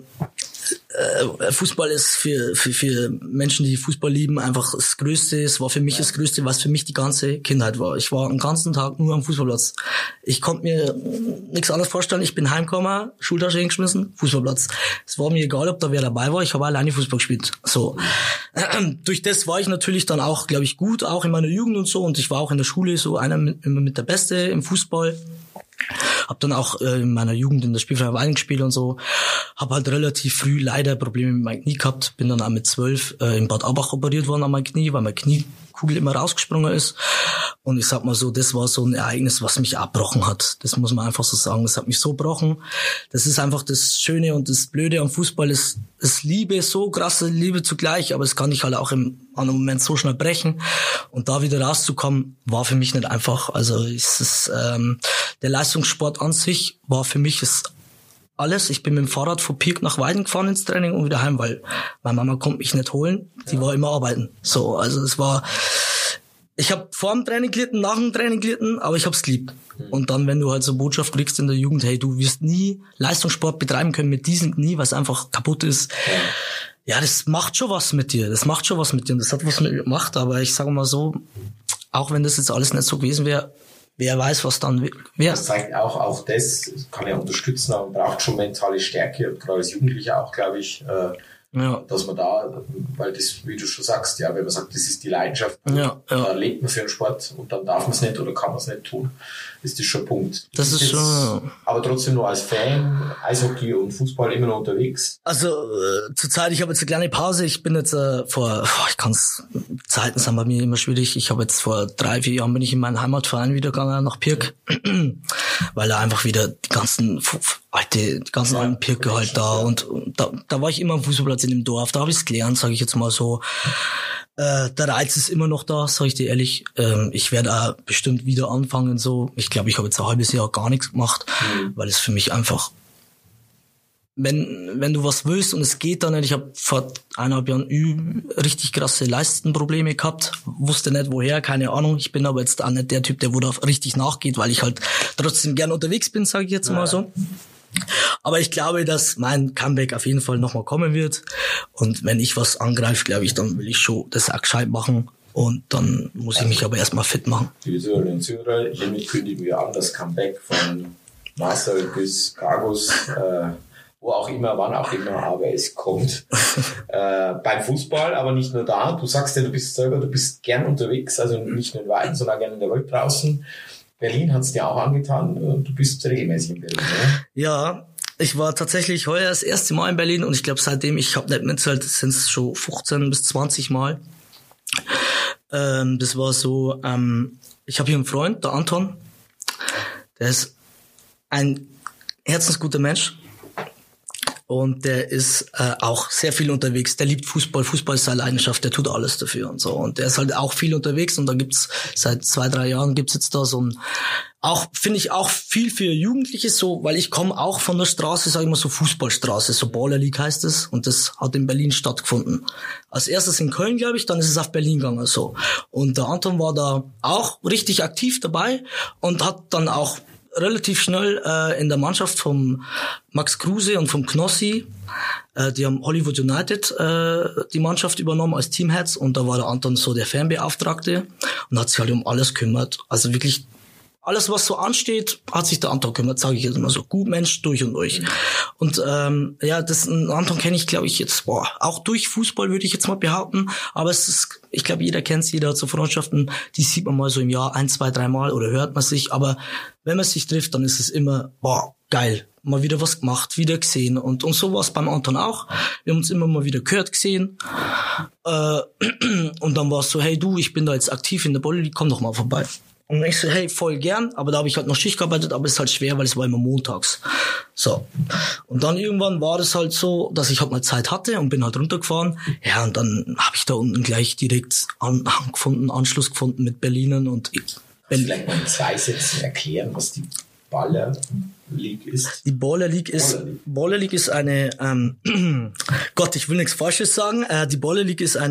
Fußball ist für Menschen, die Fußball lieben, einfach das Größte. Es war für mich das Größte, was für mich die ganze Kindheit war. Ich war den ganzen Tag nur am Fußballplatz. Ich konnte mir nichts anderes vorstellen. Ich bin heimgekommen, Schultasche hingeschmissen, Fußballplatz. Es war mir egal, ob da wer dabei war. Ich habe alleine Fußball gespielt. So. Durch das war ich natürlich dann auch, glaube ich, gut, auch in meiner Jugend und so. Und ich war auch in der Schule so einer immer mit der Beste im Fußball. Hab dann auch in meiner Jugend in der Spielfreien Weiden gespielt und so. Hab halt relativ früh leider Probleme mit meinem Knie gehabt. Bin dann auch mit 12 in Bad Aubach operiert worden an meinem Knie, weil meine Kniekugel immer rausgesprungen ist. Und ich sag mal so, das war so ein Ereignis, was mich abbrochen hat. Das muss man einfach so sagen. Das hat mich so gebrochen. Das ist einfach das Schöne und das Blöde am Fußball ist Liebe, so krasse Liebe zugleich, aber es kann dich halt auch im anderen Moment so schnell brechen. Und da wieder rauszukommen, war für mich nicht einfach. Also es ist, der Leistungssport an sich war für mich alles. Ich bin mit dem Fahrrad von Pirk nach Weiden gefahren ins Training und wieder heim, weil meine Mama konnte mich nicht holen. Die war immer arbeiten. So, also es war, ich habe vor dem Training gelitten, nach dem Training gelitten, aber ich hab's geliebt. Und dann, wenn du halt so Botschaft kriegst in der Jugend, hey, du wirst nie Leistungssport betreiben können mit diesem Knie, was einfach kaputt ist. Ja, das macht schon was mit dir. Und das hat was mit mir gemacht. Aber ich sage mal so, auch wenn das jetzt alles nicht so gewesen wäre, wer weiß, was dann wäre. Das zeigt auch das kann ja unterstützen, aber man braucht schon mentale Stärke, gerade als Jugendlicher auch, glaube ich, dass man da, weil das, wie du schon sagst, ja, wenn man sagt, das ist die Leidenschaft, da lebt man für den Sport und dann darf man es nicht oder kann man es nicht tun, ist das schon ein Punkt. Das ist schon. Aber trotzdem nur als Fan, Eishockey und Fußball immer noch unterwegs. Also zurzeit, ich habe jetzt eine kleine Pause. Ich bin jetzt Zeiten sind bei mir immer schwierig. Ich habe jetzt vor 3-4 Jahren bin ich in meinen Heimatverein wieder gegangen nach Pirk, weil da einfach wieder die ganzen alten Pirke halt da und da war ich immer am Fußballplatz in dem Dorf. Da habe ich es gelernt, sage ich jetzt mal so. Der Reiz ist immer noch da, sage ich dir ehrlich. Ich werde auch bestimmt wieder anfangen so. Ich glaube, ich habe jetzt ein halbes Jahr gar nichts gemacht, weil es für mich einfach, wenn du was willst und es geht dann nicht. Ich habe vor 1,5 Jahren richtig krasse Leistenprobleme gehabt, wusste nicht woher, keine Ahnung. Ich bin aber jetzt auch nicht der Typ, der wo da richtig nachgeht, weil ich halt trotzdem gern unterwegs bin, sage ich jetzt mal so. Aber ich glaube, dass mein Comeback auf jeden Fall nochmal kommen wird. Und wenn ich was angreife, glaube ich, dann will ich schon das auch gescheit machen. Und dann muss ich mich aber erstmal fit machen. Liebe Zuhörerinnen und Zuhörer, hiermit kündigen wir an das Comeback von Marcel Cargus, wo auch immer, wann auch immer, aber es kommt. Beim Fußball, aber nicht nur da. Du sagst ja, du bist gern unterwegs, also nicht nur in Weiden, sondern gern in der Welt draußen. Berlin hat es dir auch angetan. Du bist regelmäßig in Berlin, oder? Ja, ich war tatsächlich heuer das erste Mal in Berlin und ich glaube seitdem, ich habe nicht mitzählt, sind es schon 15 bis 20 Mal. Das war so, ich habe hier einen Freund, der Anton, der ist ein herzensguter Mensch. Und der ist auch sehr viel unterwegs. Der liebt Fußball. Fußball ist seine Leidenschaft. Der tut alles dafür und so. Und der ist halt auch viel unterwegs. Und da gibt's seit 2-3 Jahren gibt's jetzt da so ein, auch finde ich auch viel für Jugendliche so, weil ich komme auch von der Straße, sag ich mal so Fußballstraße, so Baller League heißt es. Und das hat in Berlin stattgefunden. Als erstes in Köln, glaube ich, dann ist es auf Berlin gegangen so. Und der Anton war da auch richtig aktiv dabei und hat dann auch relativ schnell in der Mannschaft vom Max Kruse und vom Knossi. Die haben Hollywood United die Mannschaft übernommen als Teamheads und da war der Anton so der Fanbeauftragte und hat sich halt um alles kümmert. Also wirklich alles, was so ansteht, hat sich der Anton gekümmert, sage ich jetzt immer so. Gut Mensch, durch und durch. Und Anton kenne ich, glaube ich, jetzt auch durch Fußball, würde ich jetzt mal behaupten. Aber es ist, ich glaube, jeder kennt es, jeder hat so Freundschaften, die sieht man mal so im Jahr 1, 2, 3 Mal oder hört man sich. Aber wenn man sich trifft, dann ist es immer, geil. Mal wieder was gemacht, wieder gesehen. Und so war es beim Anton auch. Wir haben uns immer mal wieder gehört, gesehen. Und dann war es so, hey du, ich bin da jetzt aktiv in der Bolle, komm doch mal vorbei. Und ich so, hey, voll gern, aber da habe ich halt noch Schicht gearbeitet, aber es ist halt schwer, weil es war immer montags. So. Und dann irgendwann war es halt so, dass ich halt mal Zeit hatte und bin halt runtergefahren. Ja, und dann habe ich da unten gleich direkt Anschluss gefunden mit Berlinern und Vielleicht mal in 2 Sätzen erklären, was die Baller League ist. Die Baller League ist eine, Gott, ich will nichts Falsches sagen. Die Baller League ist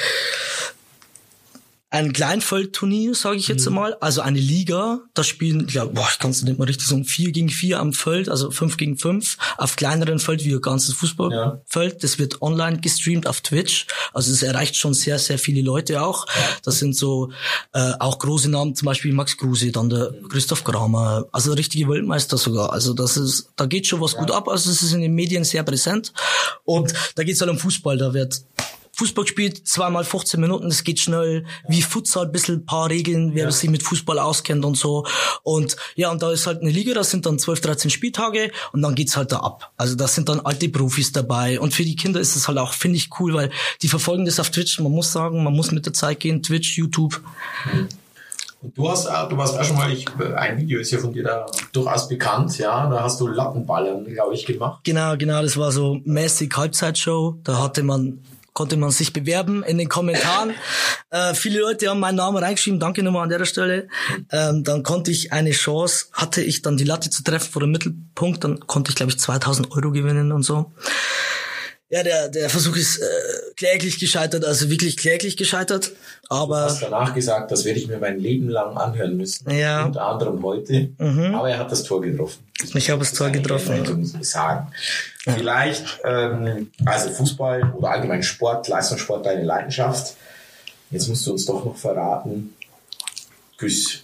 ein Kleinfeldturnier, sage ich jetzt einmal, also eine Liga, da spielen, ich kann es nicht mal richtig sagen, 4 gegen 4 am Feld, also 5 gegen 5, auf kleineren Feld wie ein ganzes Fußballfeld. Ja. Das wird online gestreamt auf Twitch, also es erreicht schon sehr, sehr viele Leute auch. Ja. Das sind so auch große Namen, zum Beispiel Max Kruse, dann der Christoph Kramer, also richtige Weltmeister sogar. Also da geht schon was gut ab, also es ist in den Medien sehr präsent und da geht's halt um Fußball, da wird Fußball gespielt, 2x 15 Minuten, das geht schnell, wie Futsal, ein bisschen, ein paar Regeln, wer sich mit Fußball auskennt und so. Und ja, und da ist halt eine Liga, das sind dann 12, 13 Spieltage und dann geht's halt da ab. Also da sind dann alte Profis dabei und für die Kinder ist es halt auch, finde ich, cool, weil die verfolgen das auf Twitch, man muss sagen, man muss mit der Zeit gehen, Twitch, YouTube. Und du warst auch schon mal, ein Video ist ja von dir da durchaus bekannt, ja, da hast du Lattenballern, glaube ich, gemacht. Genau, das war so mäßig Halbzeitshow, da konnte man sich bewerben in den Kommentaren. Viele Leute haben meinen Namen reingeschrieben, danke nochmal an der Stelle. Dann hatte ich dann die Latte zu treffen vor dem Mittelpunkt, dann konnte ich, glaube ich, 2.000 Euro gewinnen und so. Ja, der Versuch ist kläglich gescheitert, also wirklich kläglich gescheitert. Aber du hast danach gesagt, das werde ich mir mein Leben lang anhören müssen. Ja. Unter anderem heute. Aber er hat das Tor getroffen. Ich habe das Tor getroffen. Muss ich sagen. Ja. Vielleicht, also Fußball oder allgemein Sport, Leistungssport, deine Leidenschaft. Jetzt musst du uns doch noch verraten, Güss,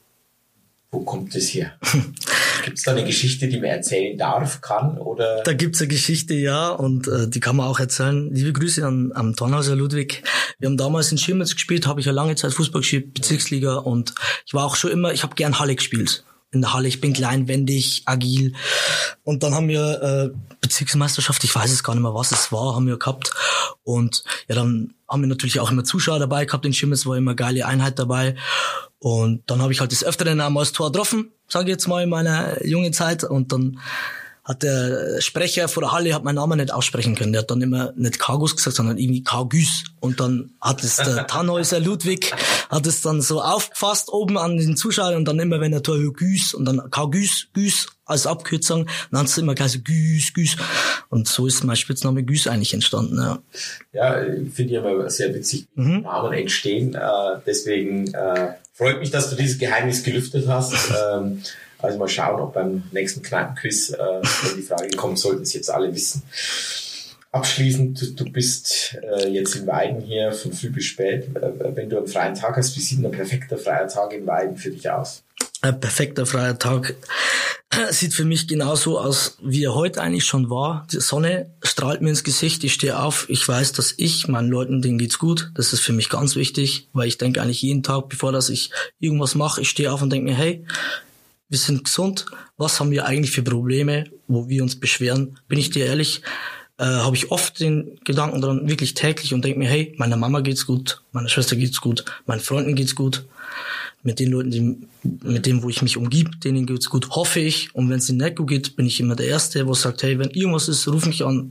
wo kommt das her? Gibt es da eine Geschichte, die man erzählen darf, kann? Oder? Da gibt's eine Geschichte, ja, und die kann man auch erzählen. Liebe Grüße am Tannhauser Ludwig. Wir haben damals in Schirmitz gespielt, habe ich ja lange Zeit Fußball gespielt, Bezirksliga, und ich war auch schon immer, ich habe gern Halle gespielt. In der Halle, ich bin klein, wendig, agil. Und dann haben wir Bezirksmeisterschaft, ich weiß es gar nicht mehr, was es war, haben wir gehabt. Und ja, dann haben wir natürlich auch immer Zuschauer dabei gehabt. In Schirmitz war immer eine geile Einheit dabei. Und dann habe ich halt des Öfteren einmal das Tor getroffen, sage ich jetzt mal, in meiner jungen Zeit. Und dann hat der Sprecher vor der Halle hat meinen Namen nicht aussprechen können. Der hat dann immer nicht Kargus gesagt, sondern irgendwie Kargüs. Und dann hat es der Tannhäuser Ludwig hat es dann so aufgefasst oben an den Zuschauern und dann immer, wenn der Tor Güs und dann Kargüs, Güs als Abkürzung, dann hat es immer gleich so Güs. Und so ist mein Spitzname Güs eigentlich entstanden. Ja, finde ich immer sehr witzig, wie Namen entstehen. Deswegen freut mich, dass du dieses Geheimnis gelüftet hast. Also mal schauen, ob beim nächsten Kneipenquiz, wenn die Frage kommt, sollten es jetzt alle wissen. Abschließend, du bist jetzt in Weiden hier von früh bis spät. Wenn du einen freien Tag hast, wie sieht ein perfekter freier Tag in Weiden für dich aus? Ein perfekter freier Tag sieht für mich genauso aus, wie er heute eigentlich schon war. Die Sonne strahlt mir ins Gesicht, ich stehe auf, ich weiß, dass meinen Leuten, denen geht's gut. Das ist für mich ganz wichtig, weil ich denke eigentlich jeden Tag, bevor dass ich irgendwas mache, ich stehe auf und denke mir, hey, wir sind gesund, was haben wir eigentlich für Probleme, wo wir uns beschweren? Bin ich dir ehrlich, habe ich oft den Gedanken dran, wirklich täglich, und denke mir, hey, meiner Mama geht's gut, meiner Schwester geht's gut, meinen Freunden geht's gut, mit den Leuten, mit denen, wo ich mich umgib, denen geht's gut, hoffe ich. Und wenn es ihnen nicht gut geht, bin ich immer der Erste, wo sagt, hey, wenn irgendwas ist, ruf mich an.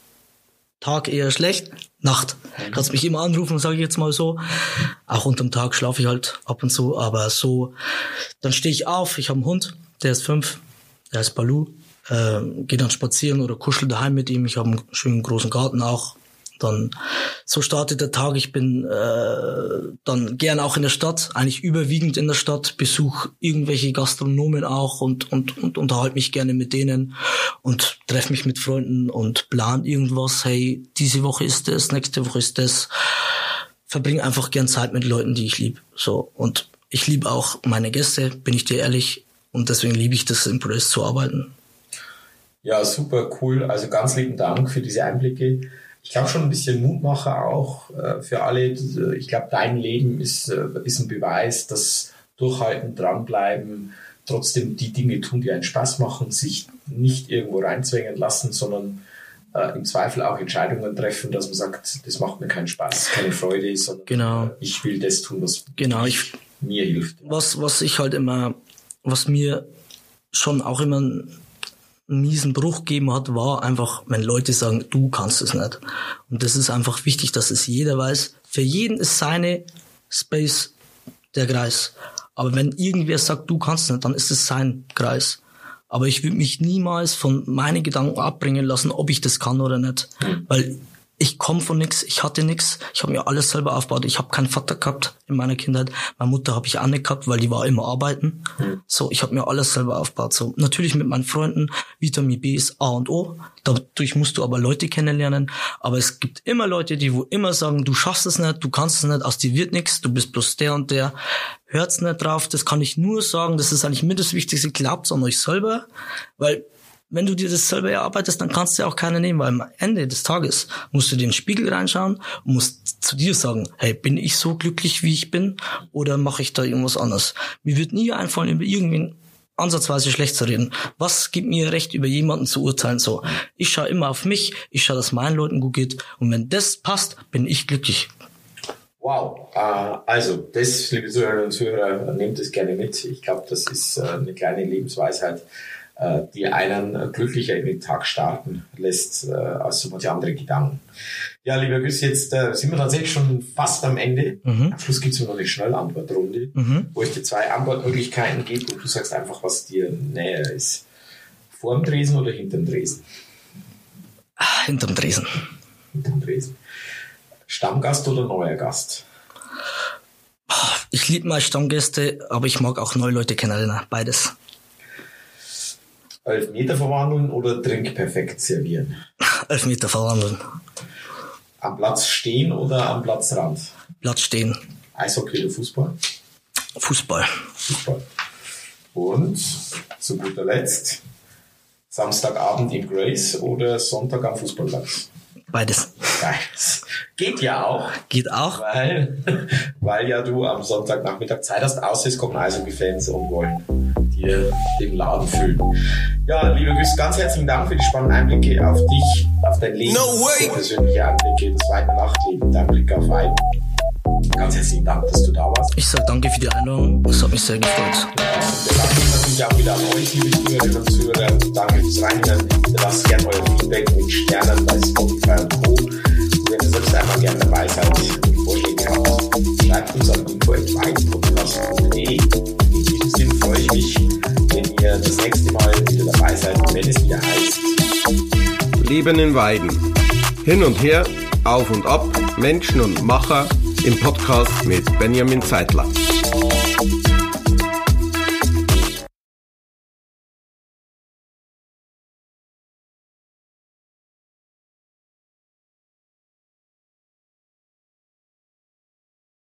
Tag eher schlecht, Nacht. Kannst mich immer anrufen, sage ich jetzt mal so. Auch unterm Tag schlafe ich halt ab und zu, aber so, dann stehe ich auf, ich habe einen Hund, der ist 5, der heißt Balu, gehe dann spazieren oder kuschel daheim mit ihm. Ich habe einen schönen großen Garten auch. dann so startet der Tag. Ich bin dann gern auch in der Stadt, eigentlich überwiegend in der Stadt, besuche irgendwelche Gastronomen auch und unterhalte mich gerne mit denen und treffe mich mit Freunden und plan irgendwas. Hey, diese Woche ist das, nächste Woche ist das. Verbringe einfach gern Zeit mit Leuten, die ich liebe. So, und ich liebe auch meine Gäste, bin ich dir ehrlich. Und deswegen liebe ich das, im Progress zu arbeiten. Ja, super cool. Also ganz lieben Dank für diese Einblicke. Ich glaube schon ein bisschen Mutmacher auch für alle. Ich glaube, dein Leben ist ein Beweis, dass Durchhalten, dranbleiben, trotzdem die Dinge tun, die einen Spaß machen, sich nicht irgendwo reinzwängen lassen, sondern im Zweifel auch Entscheidungen treffen, dass man sagt, das macht mir keinen Spaß, keine Freude, sondern ich will das tun, was mir hilft. Was ich halt immer, was mir schon auch immer einen miesen Bruch gegeben hat, war einfach, wenn Leute sagen, du kannst es nicht. Und das ist einfach wichtig, dass es jeder weiß. Für jeden ist seine Space der Kreis. Aber wenn irgendwer sagt, du kannst es nicht, dann ist es sein Kreis. Aber ich würde mich niemals von meinen Gedanken abbringen lassen, ob ich das kann oder nicht. Weil ich komme von nichts, ich hatte nichts, ich habe mir alles selber aufgebaut. Ich habe keinen Vater gehabt in meiner Kindheit. Meine Mutter habe ich auch nicht gehabt, weil die war immer arbeiten. So, ich habe mir alles selber aufgebaut. So, natürlich mit meinen Freunden. Vitamin B ist A und O. Dadurch musst du aber Leute kennenlernen. Aber es gibt immer Leute, die wo immer sagen, du schaffst es nicht, du kannst es nicht, aus dir wird nichts, du bist bloß der und der. Hört's nicht drauf, das kann ich nur sagen, das ist eigentlich mit das Wichtigste, glaubt's an euch selber, weil wenn du dir das selber erarbeitest, dann kannst du ja auch keiner nehmen, weil am Ende des Tages musst du in den Spiegel reinschauen und musst zu dir sagen, hey, bin ich so glücklich, wie ich bin, oder mache ich da irgendwas anderes? Mir wird nie einfallen, über irgendwen ansatzweise schlecht zu reden. Was gibt mir Recht, über jemanden zu urteilen? So, ich schaue immer auf mich, ich schaue, dass meinen Leuten gut geht, und wenn das passt, bin ich glücklich. Wow, also das, liebe Zuhörerinnen und Zuhörer, nehmt es gerne mit. Ich glaube, das ist eine kleine Lebensweisheit, die einen glücklicher in den Tag starten lässt als so manche andere Gedanken. Ja, lieber Güss, jetzt sind wir tatsächlich schon fast am Ende. Am Schluss gibt es noch eine Schnellantwortrunde, wo ich dir 2 Antwortmöglichkeiten gebe und du sagst einfach, was dir näher ist. Vorm Tresen oder hinterm Tresen? Hinterm Tresen. Hinterm Tresen. Stammgast oder neuer Gast? Ich liebe meine Stammgäste, aber ich mag auch neue Leute kennenlernen. Beides. 11 Meter verwandeln oder trinkperfekt servieren? 11 Meter verwandeln. Am Platz stehen oder am Platzrand? Platz stehen. Eishockey oder Fußball? Fußball. Fußball. Und zu guter Letzt, Samstagabend im Grace oder Sonntag am Fußballplatz? Beides. Beides. Geht ja auch. Geht auch. Weil ja du am Sonntagnachmittag Zeit hast, außer es kommen Eishockey-Fans und wollen dir den Laden füllen. Ja, lieber Güss, ganz herzlichen Dank für die spannenden Einblicke auf dich, auf dein Leben, für persönliche Einblicke, das zweite Nachtleben, dein Blick auf Weiden. Ganz herzlichen Dank, dass du da warst. Ich sage danke für die Einladung, das hat mich sehr gefreut. Wir danken natürlich auch wieder an euch, liebe Zuhörerinnen und Zuhörer. Danke fürs Reinhören. Lasst gerne euer Feedback mit Sternen bei Spotify und Co. Und wenn ihr selbst einmal gerne dabei seid und Vorschläge habt, schreibt uns an info@weidpodcast.de. In diesem Sinne freue ich mich, wenn ihr das nächste Mal wieder dabei seid, wenn es wieder heißt Leben in Weiden. Hin und her, auf und ab, Menschen und Macher im Podcast mit Benjamin Zeitler.